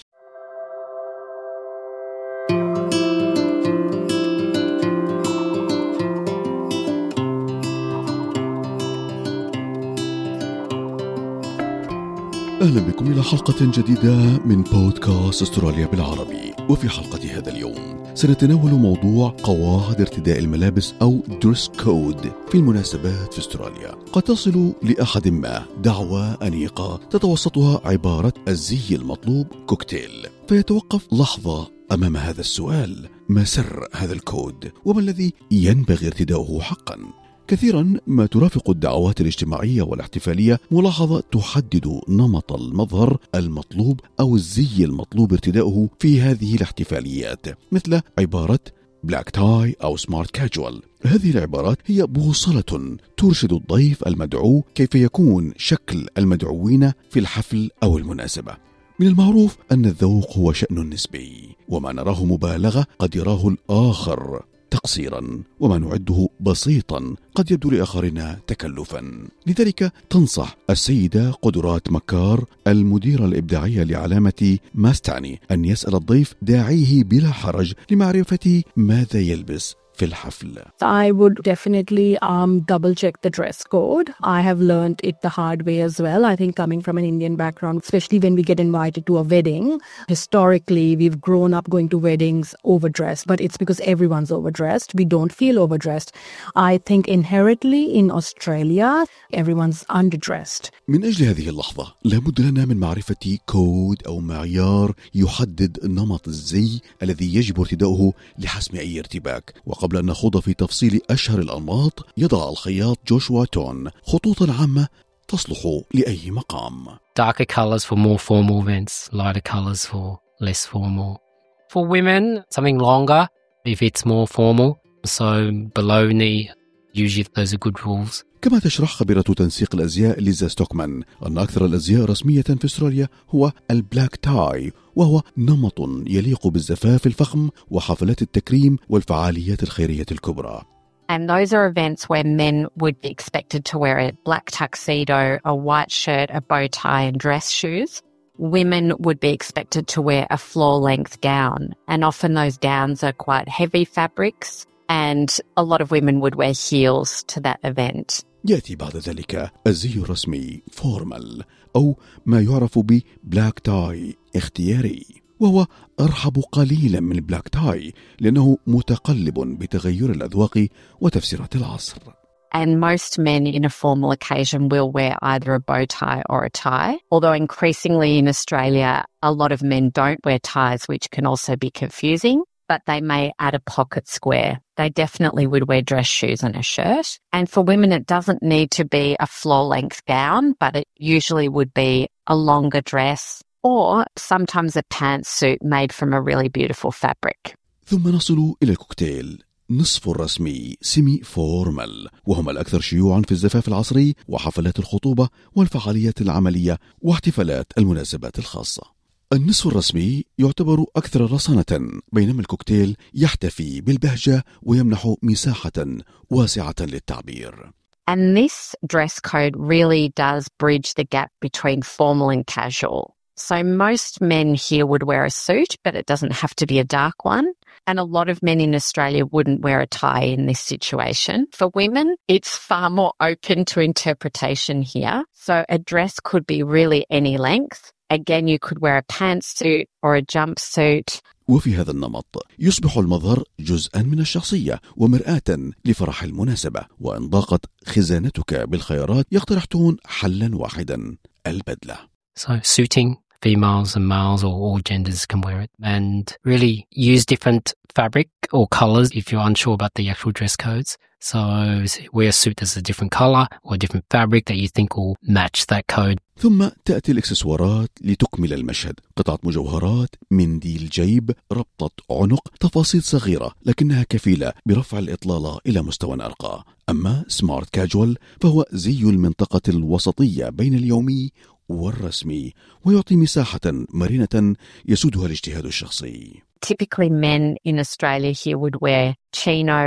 أهلا بكم إلى حلقة جديدة من بودكاست أستراليا بالعربي. وفي حلقة هذا اليوم سنتناول موضوع قواعد ارتداء الملابس أو دريس كود في المناسبات في أستراليا. قد تصل لأحد ما دعوة أنيقة تتوسطها عبارة الزي المطلوب كوكتيل، فيتوقف لحظة أمام هذا السؤال: ما سر هذا الكود وما الذي ينبغي ارتداؤه حقا؟ كثيرا ما ترافق الدعوات الاجتماعية والاحتفالية ملاحظة تحدد نمط المظهر المطلوب أو الزي المطلوب ارتداؤه في هذه الاحتفاليات، مثل عبارة بلاك تاي أو سمارت كاجوال. هذه العبارات هي بوصلة ترشد الضيف المدعو كيف يكون شكل المدعوين في الحفل أو المناسبة. من المعروف أن الذوق هو شأن نسبي، وما نراه مبالغة قد يراه الآخر تقصيرا، وما نعده بسيطا قد يبدو لآخرين تكلفا. لذلك تنصح السيدة قدرات مكار المديرة الإبداعية لعلامة ماستاني أن يسأل الضيف داعيه بلا حرج لمعرفة ماذا يلبس في الحفل. I would definitely um, double check the dress code. I have learned it the hard way as well. I think coming from an Indian background, especially when we get invited to a wedding, historically we've grown up going to weddings overdressed, but it's because everyone's overdressed. We don't feel overdressed. I think inherently in Australia, everyone's underdressed. من أجل هذه اللحظة لابد لنا من معرفة كود أو معيار يحدد نمط الزي الذي يجب ارتداؤه لحسم أي ارتباك. وقبل أن نخوض في تفصيل أشهر الأنماط، يضع الخياط جوشوا تون خطوطا عامة تصلح لأي مقام. Darker colours for more formal events, lighter colours for less formal. For women, something longer if it's more formal, so below knee, usually those are good rules. كما تشرح خبيرة تنسيق الأزياء ليزا ستوكمان أن أكثر الأزياء رسمية في أستراليا هو البلاك تاي، وهو نمط يليق بالزفاف الفخم وحفلات التكريم والفعاليات الخيرية الكبرى. And those are events where men would be expected to wear a black tuxedo, a white shirt, a bow tie and dress shoes. Women would be expected to wear a floor-length gown, and often those gowns are quite heavy fabrics, and a lot of women would wear heels to that event. يأتي بعد ذلك الزي الرسمي فورمال أو ما يعرف ببلاك تاي اختياري، وهو أرحب قليلا من البلاك تاي لأنه متقلب بتغير الأذواق وتفسيرات العصر. And most men in a formal occasion will wear either a bow tie or a tie, although increasingly in Australia a lot of men don't wear ties, which can also be confusing. But they may add a pocket square. They definitely would wear dress shoes and a shirt. And for women, it doesn't need to be a floor-length gown, but it usually would be a longer dress or sometimes a pantsuit made from a really beautiful fabric. ثم نصل إلى الكوكتيل نصف الرسمي سيمي فورمال، وهم الأكثر شيوعا في الزفاف العصري وحفلات الخطوبة والفعاليات العملية واحتفالات المناسبات الخاصة. النصف الرسمي يعتبر أكثر رصانة، بينما الكوكتيل يحتفي بالبهجة ويمنح مساحة واسعة للتعبير. And this dress code really does bridge the gap between formal and casual. So most men here would wear a suit, but it doesn't have to be a dark one. And a lot of men in Australia wouldn't wear a tie in this situation. For women, it's far more open to interpretation here. So a dress could be really any length. Again, you could wear a pantsuit or a jumpsuit. وفي هذا النمط يصبح المظهر جزءا من الشخصية ومرآة لفرح المناسبة. وإن ضاقت خزانتك بالخيارات يقترح تون حلا واحدا: البدلة. So suiting females and males or all genders can wear it, and really use different fabric or colours if you're unsure about the actual dress codes. So wear a suit that's a different colour or a different fabric that you think will match that code. ثم تأتي الإكسسوارات لتكمل المشهد: قطعة مجوهرات، منديل جيب، ربطة عنق، تفاصيل صغيرة لكنها كفيلة برفع الإطلالة إلى مستوى أرقى. أما سمارت كاجوال فهو زي المنطقة الوسطية بين اليومي والرسمي، ويعطي مساحة مرنة يسودها الاجتهاد الشخصي. Typically men in Australia here would wear chinos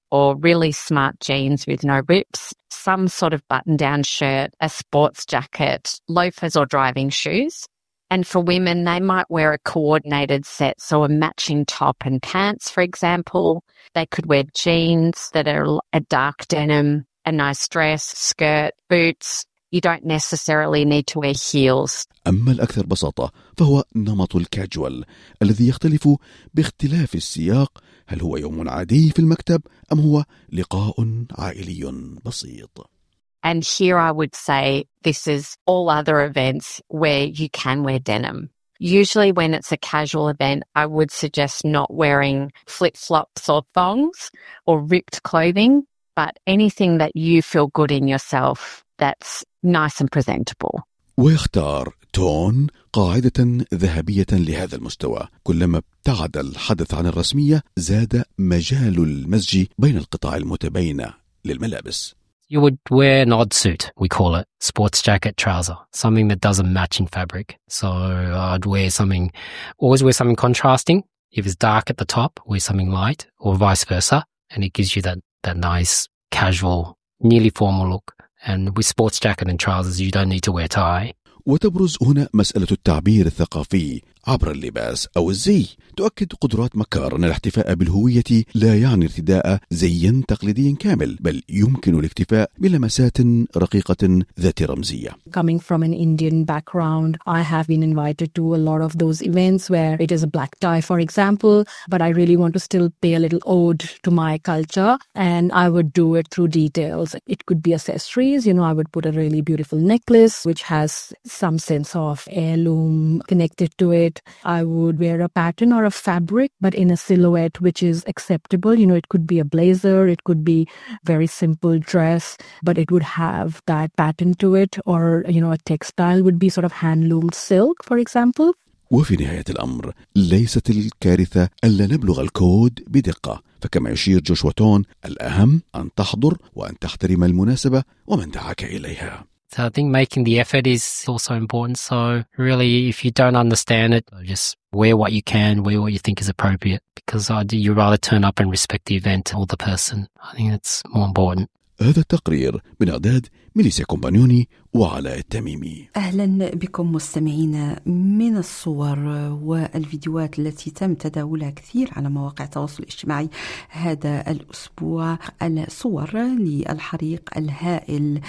or really smart jeans with no rips, some sort of button-down shirt, a sports jacket, loafers or driving shoes. And for women, they might wear a coordinated set, so a matching top and pants, for example. They could wear jeans that are a dark denim, a nice dress, skirt, boots. You don't necessarily need to wear heels. أما الأكثر بساطة فهو نمط الكاجوال الذي يختلف باختلاف السياق. هل هو يوم عادي في المكتب أم هو لقاء عائلي بسيط؟ And here I would say this is all other events where you can wear denim. Usually when it's a casual event, I would suggest not wearing flip-flops or thongs or ripped clothing, but anything that you feel good in yourself that's nice and presentable. ويختار تون قاعدة ذهبية لهذا المستوى. كلما ابتعد الحدث عن الرسمية زاد مجال المزج بين القطع المتباينة للملابس. You would wear an odd suit, we call it, sports jacket, trouser, something that doesn't match in fabric. So I'd wear something, always wear something contrasting. If it's dark at the top, wear something light, or vice versa, and it gives you that, that nice, casual, nearly formal look. And with sports jacket and trousers, you don't need to wear tie. وتبرز هنا مسألة التعبير الثقافي عبر اللباس أو الزي. تؤكد قدرات مكار أن الاحتفاء بالهوية لا يعني ارتداء زي تقليدي كامل، بل يمكن الاكتفاء بلمسات رقيقة ذات رمزية. Coming from an Indian background, I have been invited to a lot of those events where it is a black tie, for example, but I really want to still pay a little ode to my culture, and I would do it through details. It could be accessories, you know, I would put a really beautiful necklace which has some sense of heirloom connected to it. I would wear a pattern or a fabric, but in a silhouette which is acceptable. You know, it could be a blazer, it could be very simple dress, but it would have that pattern to it. Or, you know, a textile would be sort of hand-loomed silk, for example. وفي نهاية الأمر ليست الكارثة ألا نبلغ الكود بدقة، فكما يشير جوشوا تون الأهم أن تحضر وأن تحترم المناسبة ومن دعاك إليها. So I think making the effort is also important. So really, if you don't understand it, just wear what you can, wear what you think is appropriate, because you rather turn up and respect the event or the person. I think that's more important. هذا التقرير من إعداد ميليسيا كومبانيوني وعلاء التميمي. أهلا بكم مستمعينا. من الصور والفيديوهات التي تم تداولها كثير على مواقع التواصل الاجتماعي هذا الأسبوع الصور للحريق الهائل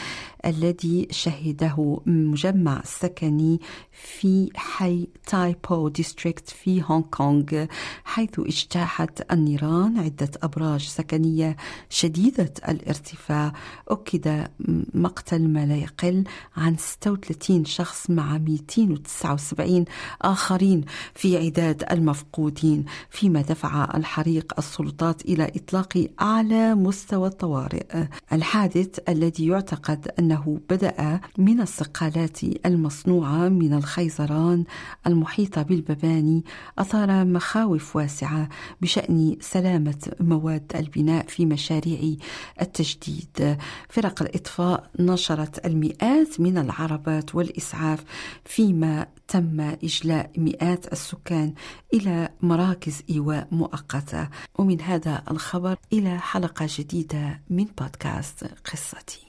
الذي شهده مجمع سكني في حي تايبو ديستريكت في هونغ كونغ، حيث اجتاحت النيران عدة أبراج سكنية شديدة الارتفاع. أكد مقتل ما لا يقل عن ستة وثلاثين شخص مع مئتين وتسعة وسبعين آخرين في عداد المفقودين، فيما دفع الحريق السلطات إلى إطلاق أعلى مستوى الطوارئ. الحادث الذي يعتقد أنه بدأ من الصقالات المصنوعة من الخيزران المحيطة بالمباني أثار مخاوف واسعة بشأن سلامة مواد البناء في مشاريع التجديد. فرق الإطفاء نشرت المئات من العربات والإسعاف، فيما تم إجلاء مئات السكان إلى مراكز إيواء مؤقتة. ومن هذا الخبر إلى حلقة جديدة من بودكاست قصتي.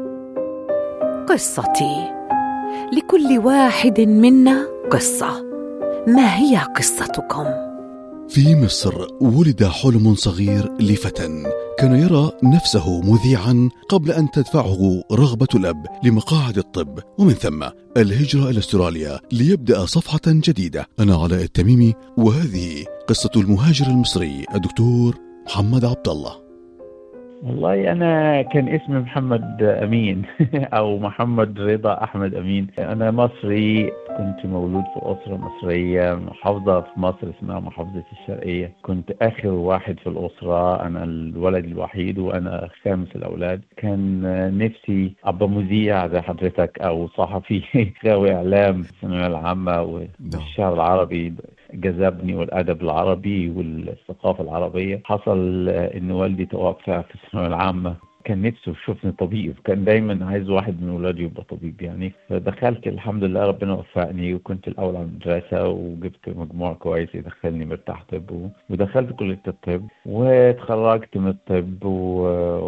قصتي، لكل واحد منا قصة. ما هي قصتكم؟ في مصر ولد حلم صغير لفتى كان يرى نفسه مذيعا قبل أن تدفعه رغبة الأب لمقاعد الطب، ومن ثم الهجرة إلى أستراليا ليبدأ صفحة جديدة. أنا علاء التميمي، وهذه قصة المهاجر المصري الدكتور محمد عبد الله. والله أنا كان اسمي محمد أمين أو محمد رضا أحمد أمين. أنا مصري، كنت مولود في أسرة مصرية، محافظة في مصر اسمها محافظة الشرقية. كنت آخر واحد في الأسرة، أنا الولد الوحيد وأنا خامس الأولاد. كان نفسي أبقى مذيع زي حضرتك أو صحفي غاوي إعلام في الثانوية العامة، والشعر العربي جذبني والأدب العربي والثقافة العربية. حصل إن والدي توفى في الثانوية العامة كان نفسه يشوفني طبيب، كان دايما عايز واحد من أولادي يبقى طبيب يعني. فدخلت الحمد لله ربنا وفقني، وكنت الأول على المدرسة وجبت مجموع كويس يدخلني مرتاح طب، ودخلت كلية الطب واتخرجت من الطب و...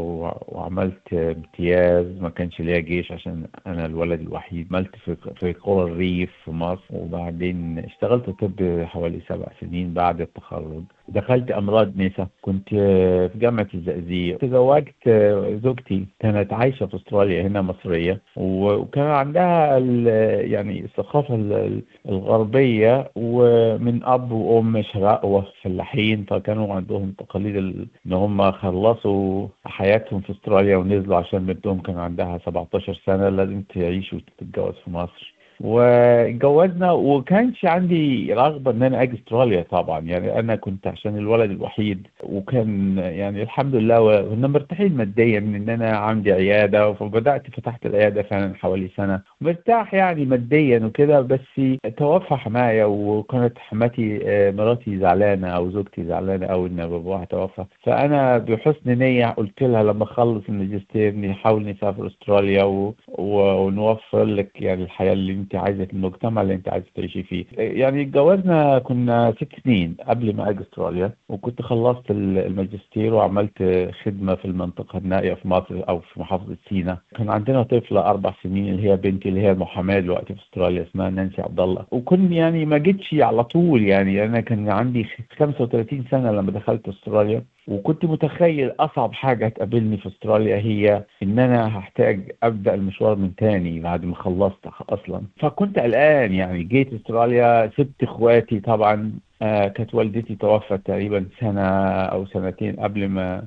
وعملت امتياز. ما كانش ليا جيش عشان أنا الولد الوحيد. عملت في في قرى الريف في مصر، وبعدين اشتغلت طب حوالي سبع سنين بعد التخرج. دخلت أمراض نساء، كنت في جامعة الزقازيق. تزوجت زوجتي، كانت عايشة في أستراليا هنا مصرية، وكان عندها يعني الثقافة الغربية، ومن أب وأم شرقوة فلاحين، فكانوا عندهم تقاليد إن هم خلصوا حياتهم في أستراليا ونزلوا عشان بنتهم كان عندها سبعتاشر سنة لازم تعيش وتتجوز في مصر. واتجوزنا، وكانش عندي رغبة ان انا اجي استراليا طبعا، يعني انا كنت عشان الولد الوحيد، وكان يعني الحمد لله وكنا مرتاحين ماديا من ان انا عندي عيادة. فبدأت فتحت العيادة فعلا حوالي سنة، مرتاح يعني ماديا وكده. بس توفى حماية، وكانت حماتي مراتي زعلانة او زوجتي زعلانة او ان باباها توفى. فانا بحسن نية قلت لها لما اخلص الماجستير نحاول نسافر استراليا و... ونوفر لك يعني الحياة اللي انت عايزة، المجتمع اللي انت عايزة تعيشي فيه. يعني اتجوزنا كنا ست سنين قبل ما اجي استراليا، وكنت خلصت الماجستير وعملت خدمة في المنطقة النائية في مصر او في محافظة سيناء. كان عندنا طفلة اربع سنين اللي هي بنتي اللي هي المحاماة دلوقتي في استراليا اسمها نانسي عبد الله. وكنت يعني ما جيتش على طول، يعني انا كان عندي خمسة وثلاثين سنة لما دخلت استراليا، وكنت متخيل أصعب حاجة تقابلني في استراليا هي إن أنا هحتاج أبدأ المشوار من تاني بعد ما خلصت أصلا. فكنت قلقان يعني. جيت استراليا، سبت إخواتي طبعا. آه كانت والدتي توفت تقريبا سنة أو سنتين قبل ما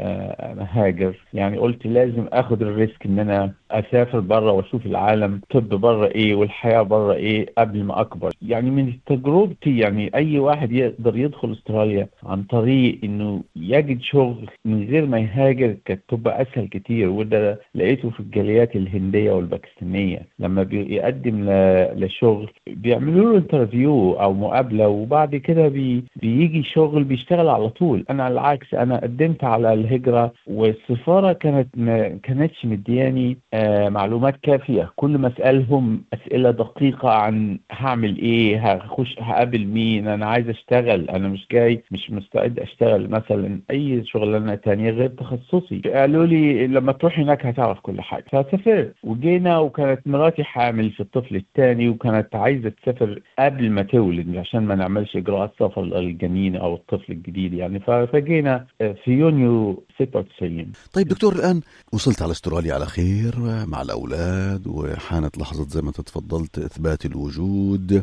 آه هاجر. يعني قلت لازم أخد الريسك إن أنا أسافر برا وأشوف العالم، طب برا إيه والحياة برا إيه قبل ما أكبر. يعني من تجربتي يعني أي واحد يقدر يدخل أستراليا عن طريق إنه يجد شغل من غير ما يهاجر كانت تبقى أسهل كتير. وده لقيته في الجاليات الهندية والباكستانية، لما بيقدم لشغل بيعملوا له انترفيو أو مقابلة، وبعد كده بي بيجي شغل بيشتغل على طول. أنا على العكس، أنا قدمت على الهجرة والسفارة كانت ما كانتش مدياني آه معلومات كافية. كل ما اسألهم أسئلة دقيقة عن هعمل ايه، هخش هقابل مين، انا عايز اشتغل، انا مش جاي مش مستعد اشتغل مثلا اي شغلانة تانية غير تخصصي. قالوا لي لما تروح هناك هتعرف كل حاجة. فسافرت وجينا، وكانت مراتي حامل في الطفل الثاني، وكانت عايزة تسافر قبل ما تولد عشان ما نعملش اجراءات سفر للجنين او الطفل الجديد يعني. فجينا في يونيو ستة وتسعين. طيب دكتور، الآن وصلت على استراليا على خير مع الأولاد، وحانت لحظة زي ما تفضلت إثبات الوجود.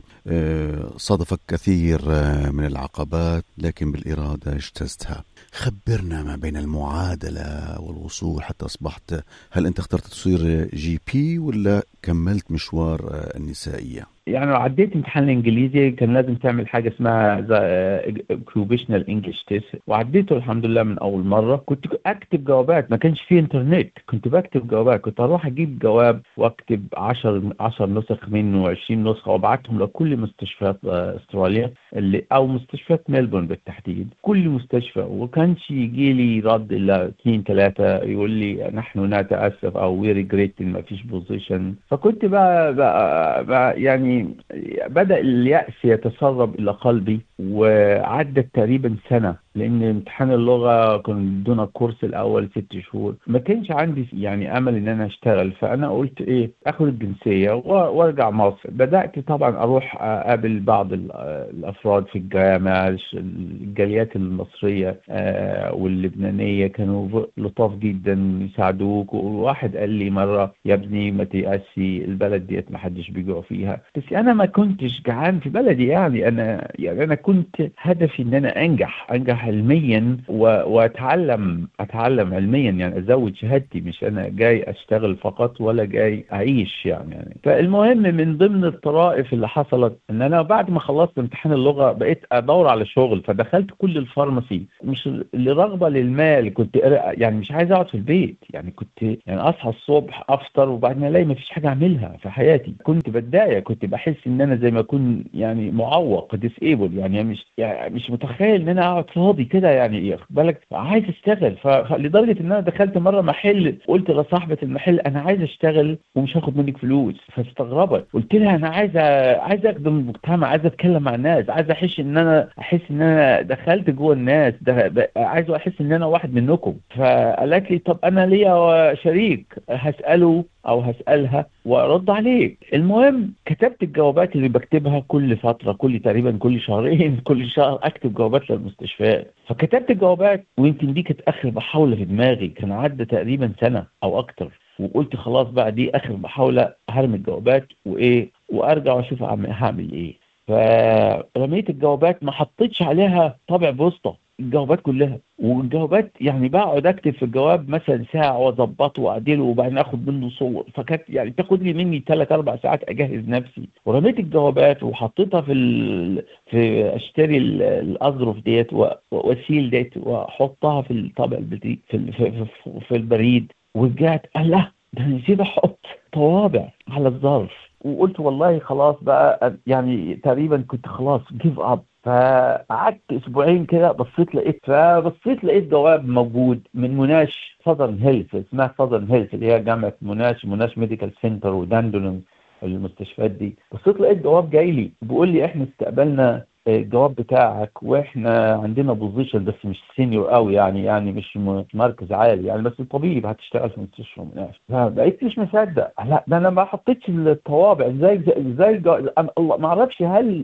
صادفك كثير من العقبات لكن بالإرادة اجتزتها. خبرنا ما بين المعادلة والوصول حتى أصبحت، هل أنت اخترت تصير جي بي ولا كملت مشوار النسائية؟ يعني عديت امتحان الانجليزي، كان لازم تعمل حاجه اسمها اوكيوبيشنال انجلش تيست، وعديته الحمد لله من اول مره. كنت اكتب جوابات، ما كانش فيه انترنت، كنت بكتب جوابات. كنت اروح اجيب جواب واكتب عشر عشر نسخ منه عشرين نسخه وابعتهم لكل مستشفيات استراليا اللي او مستشفيات ملبورن بالتحديد، كل مستشفى. وكانش يجي لي رد الا اثنين ثلاثه يقول لي نحن نتاسف او وي ريجريت ان ما فيش بوزيشن. فكنت بقى, بقى, بقى يعني بدأ اليأس يتسرب إلى قلبي. وعدت تقريبا سنة، لأن امتحان اللغة كان دون الكورس الأول ست شهور. ما كانش عندي يعني أمل إن أنا أشتغل. فأنا قلت إيه، أخذ الجنسية وأرجع مصر. بدأت طبعا أروح أقابل بعض الأفراد في الجامعة، الجاليات المصرية واللبنانية كانوا لطاف جدا يساعدوك. وواحد قال لي مرة يا ابني ما تيأسي، البلد ديت ما حدش بيجوع فيها. بس أنا ما كنتش جعان في بلدي يعني. أنا يعني أنا كنت هدفي إن أنا أنجح أنجح علميا وأتعلم أتعلم علميا، يعني أزود شهادتي، مش أنا جاي أشتغل فقط ولا جاي أعيش يعني, يعني. فالمهم من ضمن الطرائف اللي حصلت إن أنا بعد ما خلصت امتحان اللغة بقيت أدور على شغل. فدخلت كل الفارماسي، مش لرغبة للمال، كنت يعني مش عايز أقعد في البيت. يعني كنت يعني أصحى الصبح أفطر وبعدين ألاقي ما فيش حاجة أعملها في حياتي. كنت بتضايق، كنت بحس إن أنا زي ما أكون يعني معوق ديسيبل، يعني مش يعني مش متخيل إن أنا أقعد فاضي فاضي كده يعني بالك عايز اشتغل. فلدرجه ان انا دخلت مره محل، قلت لصاحبه المحل انا عايز اشتغل ومش هاخد منك فلوس. فاستغربت، قلت لها انا عايز عايز اخدم المجتمع، عايز اتكلم مع الناس، عايز احس ان انا احس ان انا دخلت جوه الناس، عايز احس ان انا واحد منكم. فقالت لي طب انا ليا شريك هساله او هسالها وارد عليك. المهم كتبت الجوابات اللي بكتبها كل فتره، كل تقريبا كل شهرين كل شهر اكتب جوابات للمستشفيات. فكتبت الجوابات ويمكن دي كانت اخر محاوله في دماغي، كان عدى تقريبا سنه او اكتر، وقلت خلاص بقى دي اخر محاوله، هرمي الجوابات وايه وارجع واشوف هعمل ايه. فرميت الجوابات، ما حطيتش عليها طابع بوسطه الجوابات كلها. والجوابات يعني بقعد اكتب في الجواب مثلا ساعه واظبطه واعدله وبعدين اخد منه صور، فكانت يعني تاخد لي مني ثلاث اربع ساعات اجهز نفسي. ورميت الجوابات وحطيتها في ال... في اشتري الاظرف ديت واسيل ديت واحطها في الطابع البدي في ال... في, في, في البريد. ورجعت قال لا ده نسيت احط طوابع على الظرف، وقلت والله خلاص بقى يعني تقريبا كنت خلاص جيف اب. فقعدت اسبوعين كده، بصيت لقيت فبصيت لقيت جواب موجود من مناش ساذرن هيلث، اسمها ساذرن هيلث اللي هي جامعه مناش، مناش ميديكال سنتر وداندولن المستشفيات دي. بصيت لقيت جواب جاي لي بيقول لي احنا استقبلنا الجواب بتاعك واحنا عندنا بوزيشن بس مش سينيور قوي يعني يعني مش مركز عالي يعني، بس الطبيب هتشتغل في مستشفى مناش. فبقيت مش مصدق، لا ده انا ما حطيتش الطوابع ازاي ازاي انا الله ما اعرفش هل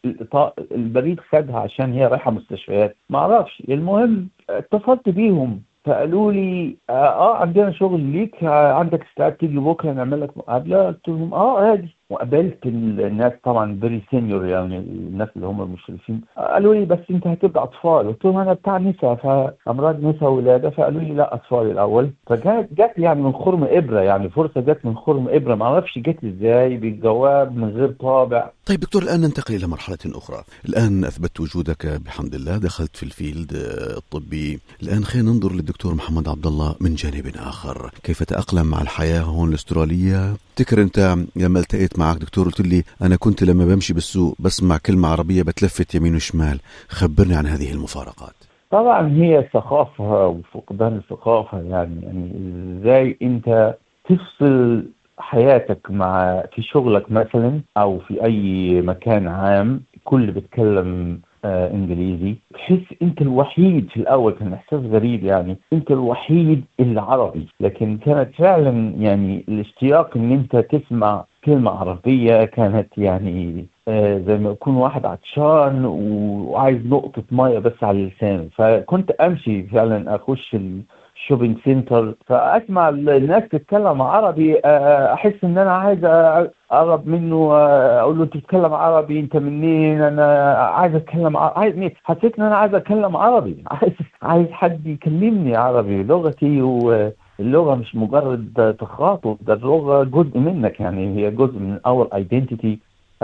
البريد خدها عشان هي رايحه مستشفيات ما اعرفش. المهم اتصلت بيهم فقالوا لي اه عندنا شغل ليك، عندك استعداد تيجي بكره نعمل لك مقابله؟ قلت لهم اه عادي. وقابلت الناس طبعا فيري سينيور يعني الناس اللي هم المشرفين، قالوا لي بس انت هتبدا اطفال. قلت لهم انا بتاع نساء، فامراض نساء ولاده. فقالوا لي لا اطفال الاول. فجات جات لي يعني من خرم ابره، يعني فرصه جات من خرم ابره، ما اعرفش جات لي ازاي بالجواب من غير طابع. طيب دكتور الان ننتقل الى مرحله اخرى. الان اثبتت وجودك بحمد الله، دخلت في الفيلد الطبي. الان خلينا ننظر للدكتور محمد عبد الله من جانب اخر، كيف تاقلم مع الحياه هون الاستراليه. تذكر انت لما التقيت معك دكتور قلت لي انا كنت لما بمشي بالسوق بسمع كلمه عربيه بتلفت يمين وشمال، خبرني عن هذه المفارقات. طبعا هي ثقافه وفقدان الثقافه يعني يعني ازاي انت تفصل حياتك مع في شغلك مثلا او في اي مكان عام كل بيتكلم آه انجليزي، تحس انت الوحيد. في الاول كان احساس غريب يعني انت الوحيد العربي، لكن كانت فعلا يعني الاشتياق ان انت تسمع كلمة عربية كانت يعني آه زي ما يكون واحد عطشان وعايز نقطة مية بس على لسانه. فكنت امشي فعلا اخش الشوبينج سنتر فاسمع الناس تتكلم عربي، احس ان انا عايز اقرب منه اقول له انت بتتكلم عربي، انت منين؟ انا عايز اتكلم عايز حسيت ان انا عايز اتكلم عربي، عايز عايز حد يكلمني عربي لغتي. واللغه مش مجرد تخاطب، ده اللغه جزء منك يعني هي جزء من اور ايدنتيتي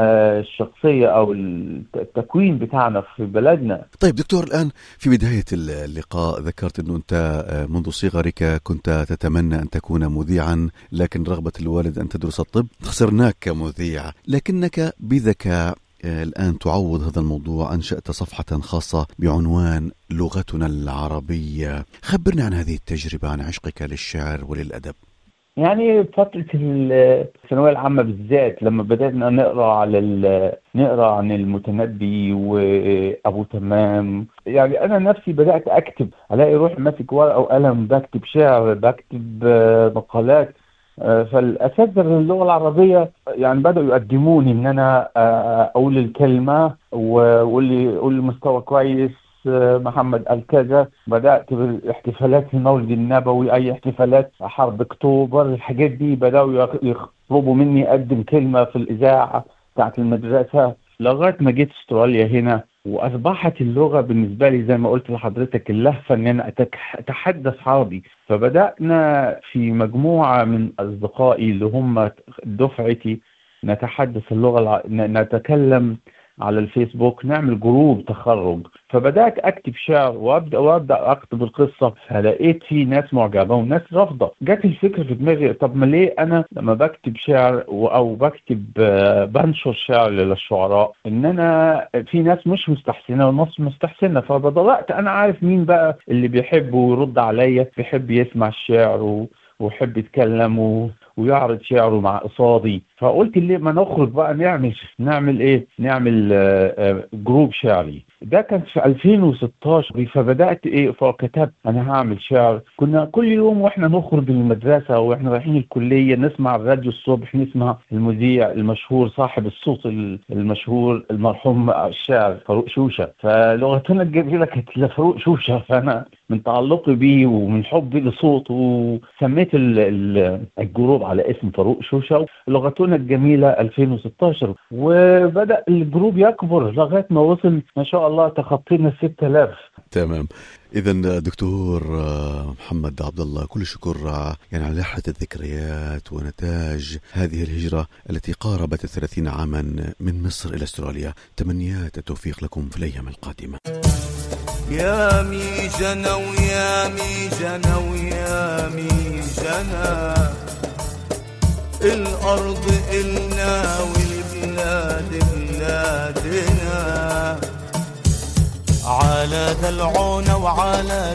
الشخصية أو التكوين بتاعنا في بلدنا. طيب دكتور الآن في بداية اللقاء ذكرت أنه أنت منذ صغرك كنت تتمنى أن تكون مذيعا، لكن رغبة الوالد أن تدرس الطب خسرناك كمذيع، لكنك بذكاء الآن تعوض هذا الموضوع، أنشأت صفحة خاصة بعنوان لغتنا العربية. خبرنا عن هذه التجربة، عن عشقك للشعر وللأدب. يعني فترة الثانوية العامة بالذات لما بدأنا نقرأ على نقرأ عن المتنبي وأبو تمام، يعني أنا نفسي بدأت أكتب، ألاقي روحي ماسك ورقة وقلم بكتب شعر، بكتب مقالات. فالأساتذة اللغة العربية يعني بدأوا يقدموني إن أنا أقول الكلمة واللي أقول المستوى كويس، محمد قال كذا. بدأت بالاحتفالات في المولد النبوي، أي احتفالات حرب أكتوبر، الحاجات دي بدأوا يطلبوا مني أقدم كلمة في الإذاعة بتاعت المدرسة، لغاية ما جيت استراليا هنا. وأصبحت اللغة بالنسبة لي زي ما قلت لحضرتك اللهفة إن أنا أتحدث عربي. فبدأنا في مجموعة من أصدقائي اللي هم دفعتي نتحدث اللغة الع... نتكلم على الفيسبوك نعمل جروب تخرج، فبدأت أكتب شعر وأبدأ وأبدأ أكتب القصة. فلقيت في ناس معجبة وناس رافضة. جات الفكرة في دماغي، طب ما ليه أنا لما بكتب شعر أو بكتب بنشر شعر للشعراء إن أنا في ناس مش مستحسنة وناس مستحسنة. فبدأت أنا عارف مين بقى اللي بيحب ويرد عليا، بيحب يسمع الشعر و... ويحب يتكلم و... ويعرض شعره مع قصادي. فقلت ليه ما نخرج بقى نعمل نعمل ايه نعمل آه جروب شعري. ده كان في ألفين وستاشر. فبدأت ايه فكتبت انا هعمل شعر. كنا كل يوم واحنا نخرج من المدرسة واحنا رايحين الكلية نسمع الراديو الصبح، نسمع المذيع المشهور صاحب الصوت المشهور المرحوم الشاعر فاروق شوشة. فلغتنا الجميلة كانت لفاروق شوشة، فانا من تعلقي بيه ومن حبي لصوته سميت الجروب على اسم فاروق شوشة لغتنا الجميلة ألفين وستاشر. وبدأ الجروب يكبر لغاية ما وصل ما شاء الله تخطينا ستة آلاف. تمام. إذا دكتور محمد عبد الله، كل شكر يعني على لحظة الذكريات ونتاج هذه الهجرة التي قاربت الثلاثين عاما من مصر إلى أستراليا. تمنيات التوفيق لكم في الأيام القادمة. يا مي جنا ويا مي جنا ويا مي جنا، الأرض إلنا والبلاد بلادنا، على دلعونا وعلى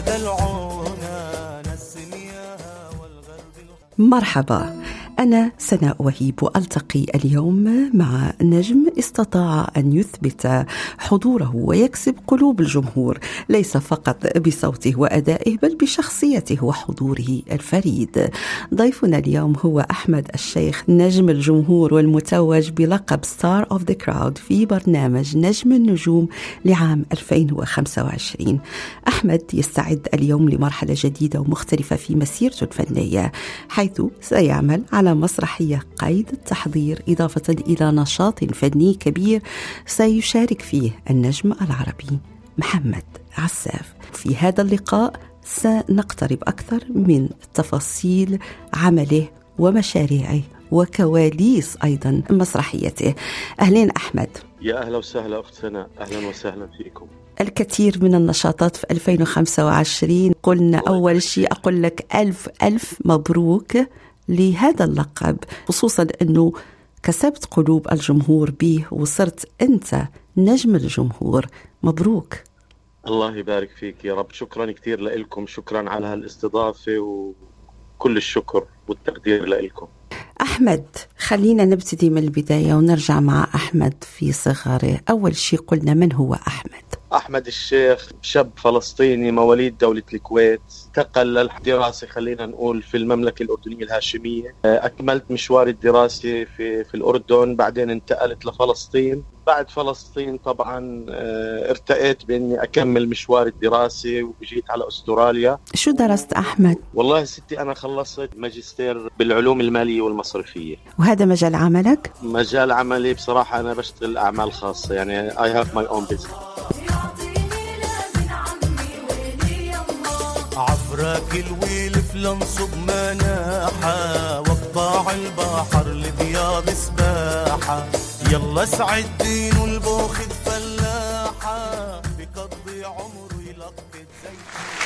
دلعونا نسميها والغرب. مرحبا، أنا سناء وهيب، وألتقي اليوم مع نجم استطاع أن يثبت حضوره ويكسب قلوب الجمهور، ليس فقط بصوته وأدائه بل بشخصيته وحضوره الفريد. ضيفنا اليوم هو أحمد الشيخ، نجم الجمهور والمتوج بلقب ستار أوف ذا كراود في برنامج نجم النجوم لعام ألفين وخمسة وعشرين. أحمد يستعد اليوم لمرحلة جديدة ومختلفة في مسيرته الفنية، حيث سيعمل على مسرحية قيد التحضير، إضافة إلى نشاط فني كبير سيشارك فيه النجم العربي محمد عساف. في هذا اللقاء سنقترب أكثر من تفاصيل عمله ومشاريعه وكواليس أيضا مسرحيته. أهلين أحمد. يا أهلا وسهلا أخت سناء، أهلا وسهلا فيكم. الكثير من النشاطات في ألفين وخمسة وعشرين. قلنا أول شيء أقول لك ألف ألف مبروك لهذا اللقب، خصوصا أنه كسبت قلوب الجمهور به وصرت أنت نجم الجمهور. مبروك. الله يبارك فيك يا رب. شكرا كثير لكم، شكرا على هالاستضافة وكل الشكر والتقدير لكم. أحمد، خلينا نبتدي من البداية ونرجع مع أحمد في صغره. أول شيء قلنا من هو أحمد؟ أحمد الشيخ شاب فلسطيني مواليد دولة الكويت، انتقل للدراسة خلينا نقول في المملكة الأردنية الهاشمية. أكملت مشواري الدراسي في في الأردن، بعدين انتقلت لفلسطين. بعد فلسطين طبعا ارتأيت بإني أكمل مشواري الدراسي وجيت على أستراليا. شو درست أحمد؟ والله ستي أنا خلصت ماجستير بالعلوم المالية والمصرفية. وهذا مجال عملك؟ مجال عملي بصراحة أنا بشتغل أعمال خاصة، يعني I have my own business. عفراك الويل فلنصب مناحة، واقطاع البحر لبياض سباحة، يلا سعدين والبوخد فلاحة، بقضي عمره يلقط زي.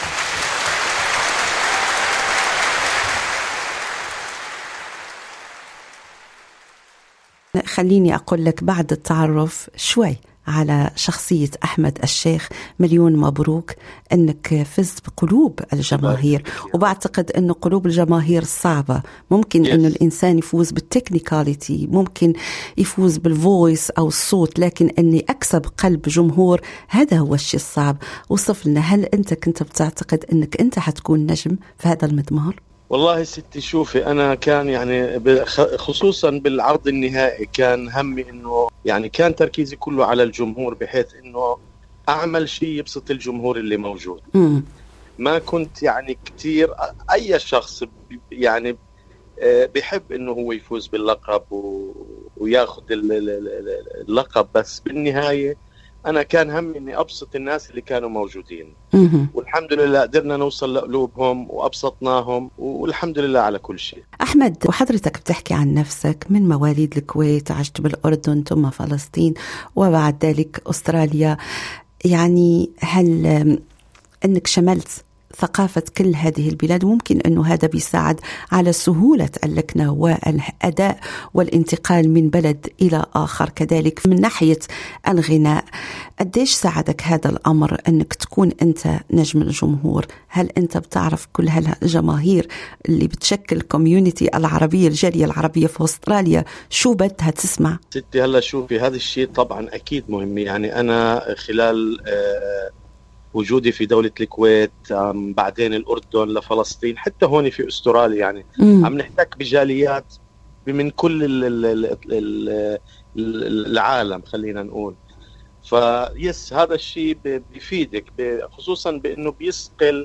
خليني أقول لك بعد التعرف شوي على شخصية أحمد الشيخ، مليون مبروك أنك فزت بقلوب الجماهير. وبعتقد أن قلوب الجماهير صعبة، ممكن yes. أنه الإنسان يفوز بالتكنيكاليتي، ممكن يفوز بالفويس أو الصوت، لكن أني أكسب قلب جمهور هذا هو الشيء الصعب. وصف لنا، هل أنت كنت بتعتقد أنك أنت حتكون نجم في هذا المضمار؟ والله ستي شوفي، أنا كان يعني خصوصا بالعرض النهائي كان همي إنه يعني كان تركيزي كله على الجمهور، بحيث إنه أعمل شيء يبسط الجمهور اللي موجود. م. ما كنت يعني كتير أي شخص يعني بيحب إنه هو يفوز باللقب وياخد اللقب، بس بالنهاية أنا كان همي إني أبسط الناس اللي كانوا موجودين، مهم. والحمد لله قدرنا نوصل لقلوبهم وأبسطناهم، والحمد لله على كل شيء. أحمد، وحضرتك بتحكي عن نفسك من مواليد الكويت، عشت بالأردن ثم فلسطين وبعد ذلك أستراليا، يعني هل أنك شملت ثقافة كل هذه البلاد، وممكن أنه هذا بيساعد على سهولة اللكنة والأداء والانتقال من بلد إلى آخر، كذلك من ناحية الغناء. قديش ساعدك هذا الأمر أنك تكون أنت نجم الجمهور؟ هل أنت بتعرف كل هالجماهير اللي بتشكل كوميونيتي العربية، الجالية العربية في أستراليا، شو بدها تسمع؟ ستي هلا شوفي، هذا الشيء طبعا أكيد مهم. يعني أنا خلال آه وجودي في دولة الكويت، بعدين الأردن، لفلسطين، حتى هون في أستراليا، يعني مم. عم نحتك بجاليات من كل ال ال ال العالم خلينا نقول. فيس هذا الشيء بيفيدك، خصوصا بأنه بيسقل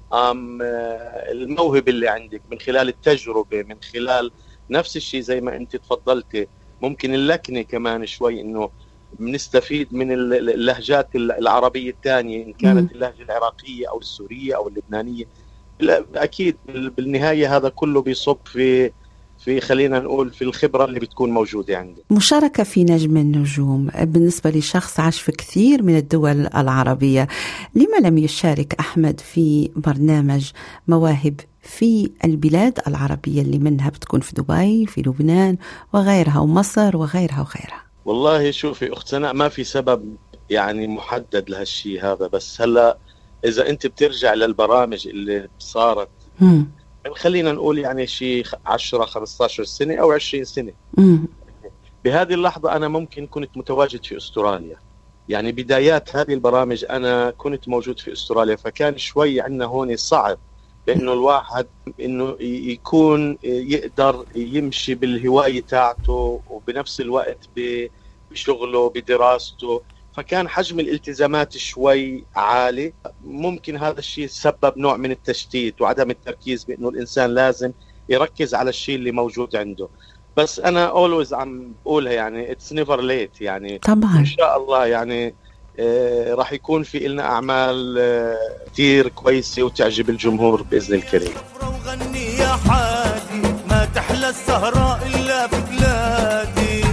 الموهبة اللي عندك من خلال التجربة، من خلال نفس الشيء زي ما أنت تفضلتي، ممكن اللكنة كمان شوي، إنه بنستفيد من اللهجات العربية الثانية، إن كانت اللهجة العراقية أو السورية أو اللبنانية. أكيد بالنهاية هذا كله بيصب في في خلينا نقول في الخبرة اللي بتكون موجودة عندي. مشاركة في نجم النجوم بالنسبة لشخص عاش في كثير من الدول العربية، لما لم يشارك أحمد في برنامج مواهب في البلاد العربية اللي منها بتكون في دبي، في لبنان وغيرها، ومصر وغيرها وغيرها؟ والله شوفي أخت سناء، ما في سبب يعني محدد لهالشيء هذا، بس هلا إذا أنت بترجع للبرامج اللي صارت مم. خلينا نقول يعني شيء عشرة خمسة عشر سنة أو عشرين سنة، مم. بهذه اللحظة أنا ممكن كنت متواجد في أستراليا. يعني بدايات هذه البرامج أنا كنت موجود في أستراليا، فكان شوي عندنا هون صعب، لأنه الواحد إنه يكون يقدر يمشي بالهواية تاعته وبنفس الوقت بشغله بدراسته، فكان حجم الالتزامات شوي عالي. ممكن هذا الشيء سبب نوع من التشتيت وعدم التركيز، بأنه الإنسان لازم يركز على الشيء اللي موجود عنده. بس أنا always عم بقولها، يعني it's never late، يعني طبعا إن شاء الله يعني آه راح يكون في لنا أعمال آه كتير كويسة وتعجب الجمهور بإذن الكريم. وغني يا حادي، ما تحلى السهراء إلا في بلادي.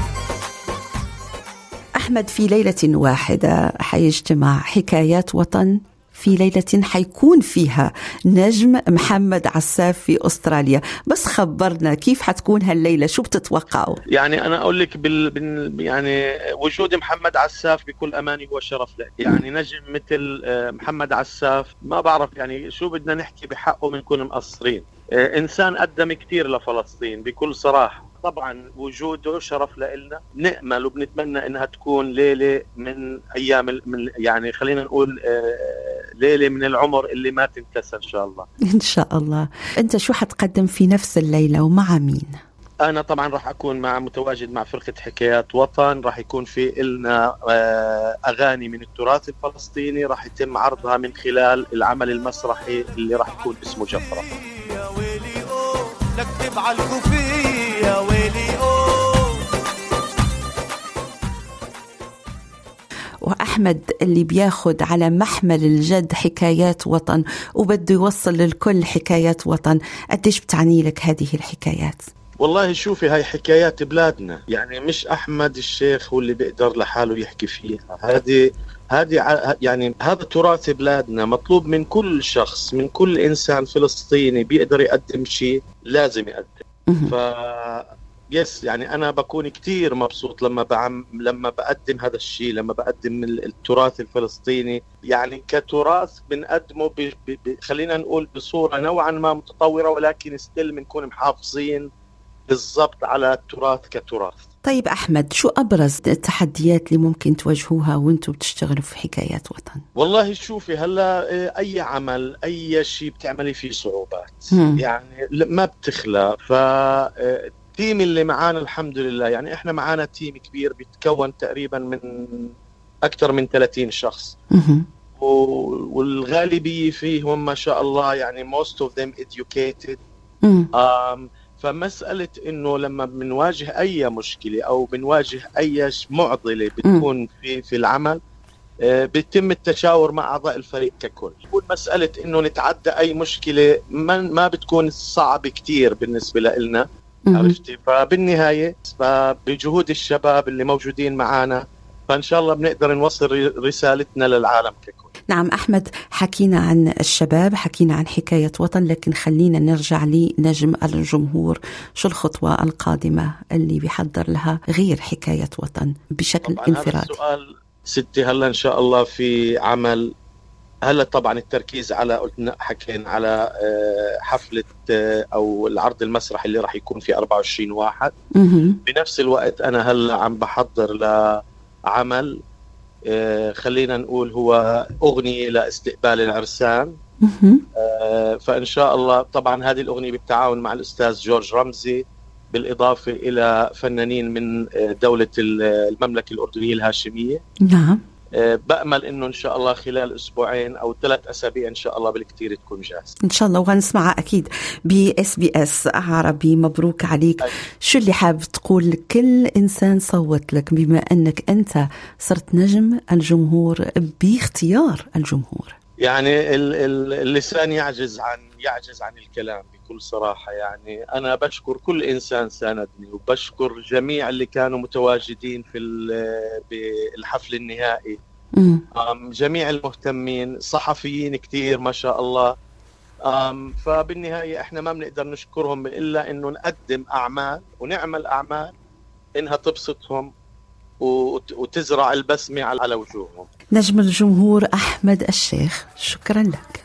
أحمد، في ليلة واحدة حيجتمع حكايات وطن، في ليلة حيكون فيها نجم محمد عساف في أستراليا، بس خبرنا كيف حتكون هالليلة، شو بتتوقعوا؟ يعني أنا أقول لك بال... بال... يعني وجود محمد عساف بكل أماني هو شرف لك. يعني نجم مثل محمد عساف ما بعرف يعني شو بدنا نحكي بحقه، منكون مقصرين. إنسان قدم كتير لفلسطين بكل صراحة. طبعا وجوده شرف لنا، نأمل وبنتمنى انها تكون ليلة من ايام من يعني خلينا نقول ليلة من العمر اللي ما تنتسى ان شاء الله. ان شاء الله. انت شو حتقدم في نفس الليلة ومع مين؟ انا طبعا راح اكون مع متواجد مع فرقة حكايات وطن، راح يكون في لنا اغاني من التراث الفلسطيني، راح يتم عرضها من خلال العمل المسرحي اللي راح يكون اسمه جفرة. يا ويلي اوه نكتب على الكوفية، يا ويلي اوه. وأحمد اللي بياخد على محمل الجد حكايات وطن وبده يوصل للكل حكايات وطن، قديش بتعني لك هذه الحكايات؟ والله شوفي، هاي حكايات بلادنا، يعني مش أحمد الشيخ هو اللي بيقدر لحاله يحكي فيها. هذه هذه يعني هذا تراث بلادنا، مطلوب من كل شخص، من كل إنسان فلسطيني بيقدر يقدم شيء لازم يقدم. ف يس يعني أنا بكون كتير مبسوط لما بعم لما بقدم هذا الشيء، لما بقدم التراث الفلسطيني، يعني كتراث بنقدمه ب... ب... ب... خلينا نقول بصورة نوعا ما متطورة، ولكن ستيل بنكون محافظين بالضبط على التراث كتراث. طيب أحمد، شو أبرز التحديات اللي ممكن تواجهوها وانتم بتشتغلوا في حكايات وطن؟ والله شوفي، هلا أي عمل أي شيء بتعملي فيه صعوبات، هم. يعني ما بتخلى. فالتيم اللي معانا الحمد لله، يعني إحنا معانا تيم كبير بيتكون تقريبا من أكثر من ثلاثين شخص، هم. والغالبية فيهم ما شاء الله يعني most of them educated. um, فمسألة إنه لما بنواجه أي مشكلة أو بنواجه أي معضلة بتكون في في العمل، بيتم التشاور مع أعضاء الفريق ككل. مسألة إنه نتعدى أي مشكلة ما ما بتكون صعبة كتير بالنسبة لنا، عرفتي؟ فبالنهاية بجهود الشباب اللي موجودين معنا فإن شاء الله بنقدر نوصل رسالتنا للعالم ككل. نعم أحمد، حكينا عن الشباب، حكينا عن حكاية وطن، لكن خلينا نرجع لنجم الجمهور. شو الخطوة القادمة اللي بيحضر لها غير حكاية وطن بشكل انفرادي؟ هذا السؤال ستي هلا إن شاء الله في عمل. هلا طبعا التركيز على قلنا حكينا على حفلة أو العرض المسرحي اللي راح يكون في أربعة وعشرين واحد. بنفس الوقت أنا هلا عم بحضر لعمل خلينا نقول هو أغنية لاستقبال العرسان. فإن شاء الله طبعا هذه الأغنية بالتعاون مع الأستاذ جورج رمزي، بالإضافة إلى فنانين من دولة المملكة الأردنية الهاشمية. نعم. بأمل إنه إن شاء الله خلال أسبوعين أو ثلاث أسابيع إن شاء الله بالكثير تكون جاهزة إن شاء الله، وهنسمعها أكيد ب إس بي إس عربي. مبروك عليك. أي. شو اللي حابب تقول لكل إنسان صوت لك بما أنك أنت صرت نجم الجمهور باختيار الجمهور؟ يعني اللسان يعجز عن يعجز عن الكلام بكل صراحة. يعني أنا بشكر كل إنسان ساندني، وبشكر جميع اللي كانوا متواجدين في الحفل النهائي، جميع المهتمين، صحفيين كتير ما شاء الله. فبالنهاية إحنا ما بنقدر نشكرهم إلا إنه نقدم أعمال ونعمل أعمال إنها تبسطهم وتزرع البسمة على وجوههم. نجم الجمهور أحمد الشيخ، شكرا لك.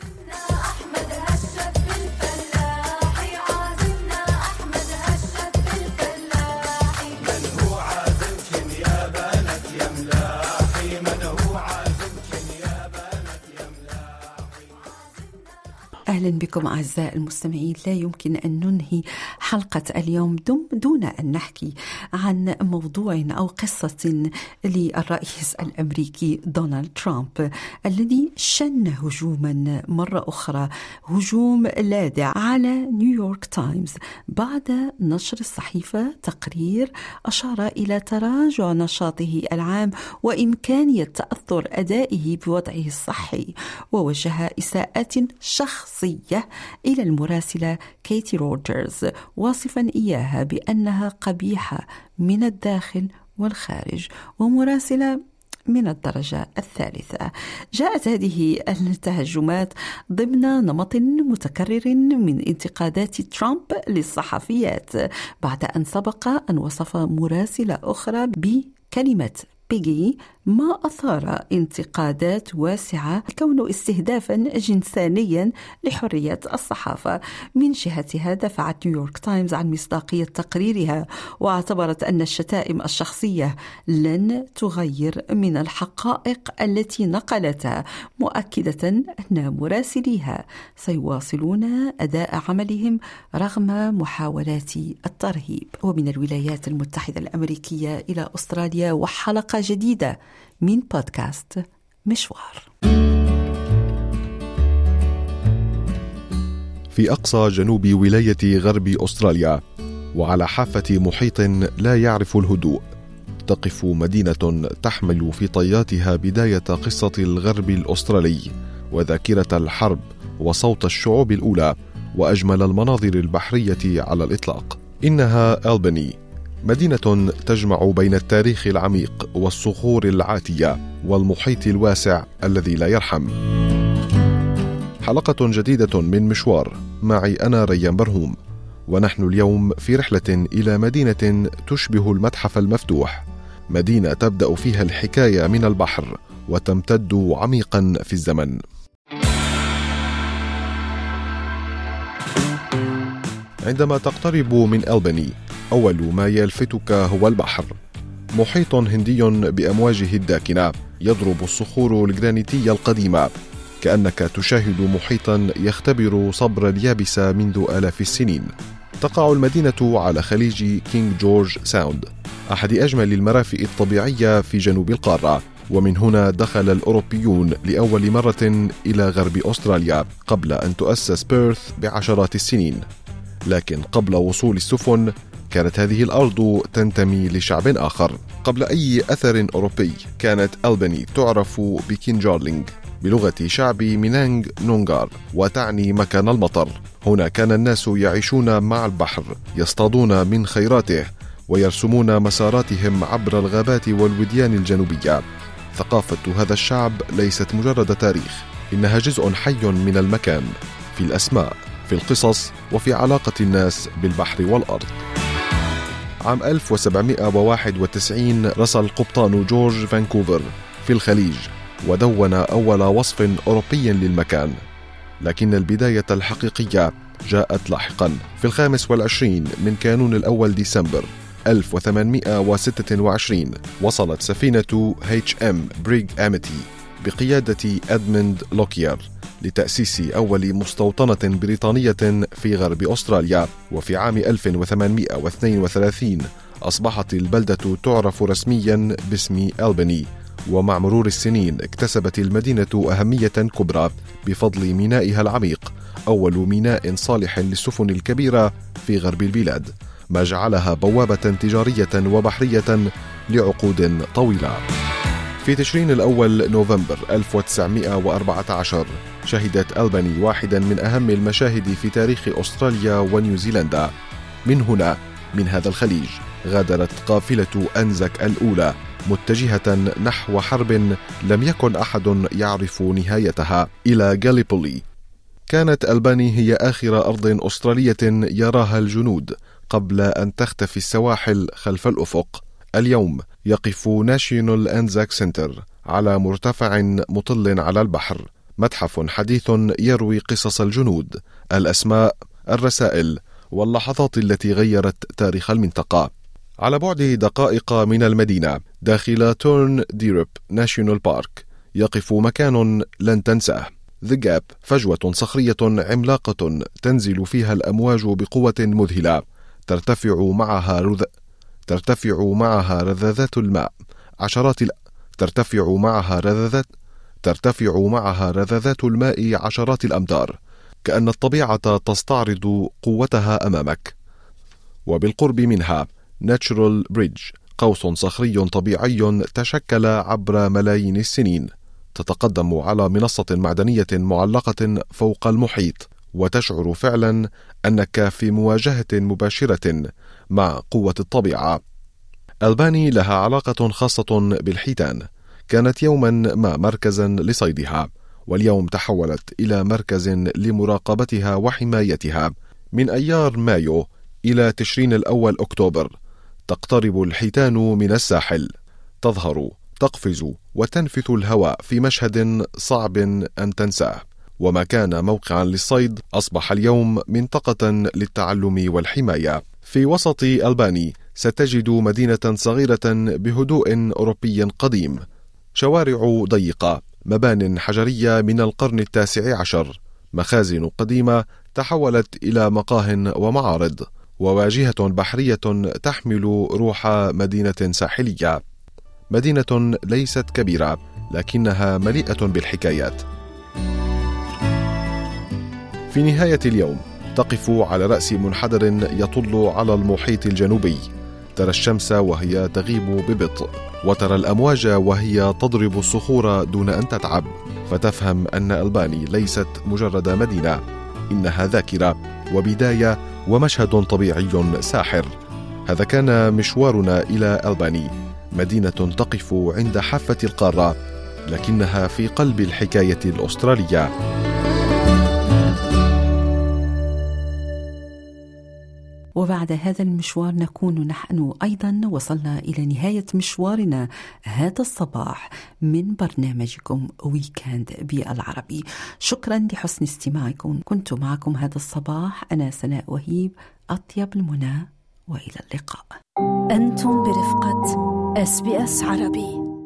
أهلا بكم أعزائي المستمعين. لا يمكن أن ننهي حلقة اليوم دون أن نحكي عن موضوع أو قصة للرئيس الأمريكي دونالد ترامب الذي شن هجوما مرة أخرى، هجوم لاذع على نيويورك تايمز بعد نشر الصحيفة تقرير أشار إلى تراجع نشاطه العام وإمكانية تأثر أدائه بوضعه الصحي، ووجه إساءات شخصية إلى المراسلة كيتي روجرز، واصفا إياها بأنها قبيحة من الداخل والخارج ومراسلة من الدرجة الثالثة. جاءت هذه التهجمات ضمن نمط متكرر من انتقادات ترامب للصحفيات بعد أن سبق أن وصف مراسلة أخرى بكلمة بيجي، ما أثار انتقادات واسعة كونه استهدافا جنسانيا لحرية الصحافة. من جهتها دفعت نيويورك تايمز عن مصداقية تقريرها، واعتبرت أن الشتائم الشخصية لن تغير من الحقائق التي نقلتها، مؤكدة أن مراسليها سيواصلون أداء عملهم رغم محاولات الترهيب. ومن الولايات المتحدة الأمريكية إلى أستراليا وحلقة جديدة من بودكاست مشوار. في أقصى جنوب ولاية غرب أستراليا وعلى حافة محيط لا يعرف الهدوء، تقف مدينة تحمل في طياتها بداية قصة الغرب الأسترالي وذاكرة الحرب وصوت الشعوب الأولى وأجمل المناظر البحرية على الإطلاق. إنها ألباني، مدينة تجمع بين التاريخ العميق والصخور العاتية والمحيط الواسع الذي لا يرحم. حلقة جديدة من مشوار معي أنا ريان برهوم، ونحن اليوم في رحلة إلى مدينة تشبه المتحف المفتوح، مدينة تبدأ فيها الحكاية من البحر وتمتد عميقا في الزمن. عندما تقترب من ألباني أول ما يلفتك هو البحر، محيط هندي بأمواجه الداكنة يضرب الصخور الجرانيتية القديمة، كأنك تشاهد محيطا يختبر صبر اليابس منذ آلاف السنين. تقع المدينة على خليج كينج جورج ساوند، أحد أجمل المرافئ الطبيعية في جنوب القارة، ومن هنا دخل الأوروبيون لأول مرة إلى غرب أستراليا قبل أن تؤسس بيرث بعشرات السنين. لكن قبل وصول السفن كانت هذه الأرض تنتمي لشعب آخر. قبل أي أثر أوروبي كانت ألباني تعرف بكينجارلينغ بلغة شعب مينانغ نونغار، وتعني مكان المطر. هنا كان الناس يعيشون مع البحر، يصطادون من خيراته ويرسمون مساراتهم عبر الغابات والوديان الجنوبية. ثقافة هذا الشعب ليست مجرد تاريخ، إنها جزء حي من المكان، في الأسماء، في القصص، وفي علاقة الناس بالبحر والأرض. عام ألف وسبعمائة وواحد وتسعين رسل قبطان جورج فانكوفر في الخليج ودون أول وصف أوروبي للمكان، لكن البداية الحقيقية جاءت لاحقا. في الخامس والعشرين من كانون الأول ديسمبر ألف وثمانمائة وستة وعشرين وصلت سفينة إتش إم بريغ أميتي بقيادة أدموند لوكير لتأسيس أول مستوطنة بريطانية في غرب أستراليا. وفي عام ألف وثمانمائة واثنين وثلاثين أصبحت البلدة تعرف رسميا باسم ألباني، ومع مرور السنين اكتسبت المدينة أهمية كبرى بفضل مينائها العميق، أول ميناء صالح للسفن الكبيرة في غرب البلاد، ما جعلها بوابة تجارية وبحرية لعقود طويلة. في تشرين الأول نوفمبر ألف وتسعمائة وأربعة عشر شهدت ألباني واحدا من أهم المشاهد في تاريخ أستراليا ونيوزيلندا. من هنا، من هذا الخليج، غادرت قافلة أنزك الأولى متجهة نحو حرب لم يكن أحد يعرف نهايتها، إلى غاليبولي. كانت ألباني هي آخر أرض أسترالية يراها الجنود قبل أن تختفي السواحل خلف الأفق. اليوم يقف ناشيونال أنزاك سنتر على مرتفع مطل على البحر، متحف حديث يروي قصص الجنود، الأسماء، الرسائل واللحظات التي غيرت تاريخ المنطقة. على بعد دقائق من المدينة داخل تورن ديروب ناشيونال بارك يقف مكان لن تنساه، The Gap، فجوة صخرية عملاقة تنزل فيها الأمواج بقوة مذهلة، ترتفع معها رذ... ترتفع معها رذاذات الماء عشرات ال... ترتفع معها رذاذات ترتفع معها رذاذات الماء عشرات الأمتار، كأن الطبيعة تستعرض قوتها أمامك. وبالقرب منها Natural Bridge، قوس صخري طبيعي تشكل عبر ملايين السنين، تتقدم على منصة معدنية معلقة فوق المحيط، وتشعر فعلا أنك في مواجهة مباشرة مع قوة الطبيعة. ألباني لها علاقة خاصة بالحيتان، كانت يوما ما مركزا لصيدها، واليوم تحولت إلى مركز لمراقبتها وحمايتها. من أيار مايو إلى تشرين الأول أكتوبر تقترب الحيتان من الساحل، تظهر، تقفز وتنفث الهواء في مشهد صعب أن تنساه. وما كان موقعا للصيد أصبح اليوم منطقة للتعلم والحماية. في وسط ألباني ستجد مدينة صغيرة بهدوء أوروبي قديم، شوارع ضيقة، مبان حجرية من القرن التاسع عشر، مخازن قديمة تحولت إلى مقاه ومعارض، وواجهة بحرية تحمل روح مدينة ساحلية. مدينة ليست كبيرة لكنها مليئة بالحكايات. في نهاية اليوم تقف على رأس منحدر يطل على المحيط الجنوبي، ترى الشمس وهي تغيب ببطء، وترى الأمواج وهي تضرب الصخور دون أن تتعب، فتفهم أن ألباني ليست مجرد مدينة، إنها ذاكرة وبداية ومشهد طبيعي ساحر. هذا كان مشوارنا إلى ألباني، مدينة تقف عند حافة القارة لكنها في قلب الحكاية الأسترالية. وبعد هذا المشوار نكون نحن أيضا وصلنا إلى نهاية مشوارنا هذا الصباح من برنامجكم ويكند بالعربي. شكرا لحسن استماعكم، كنت معكم هذا الصباح أنا سناء وهيب، أطيب المنى وإلى اللقاء. أنتم برفقة إس بي إس عربي.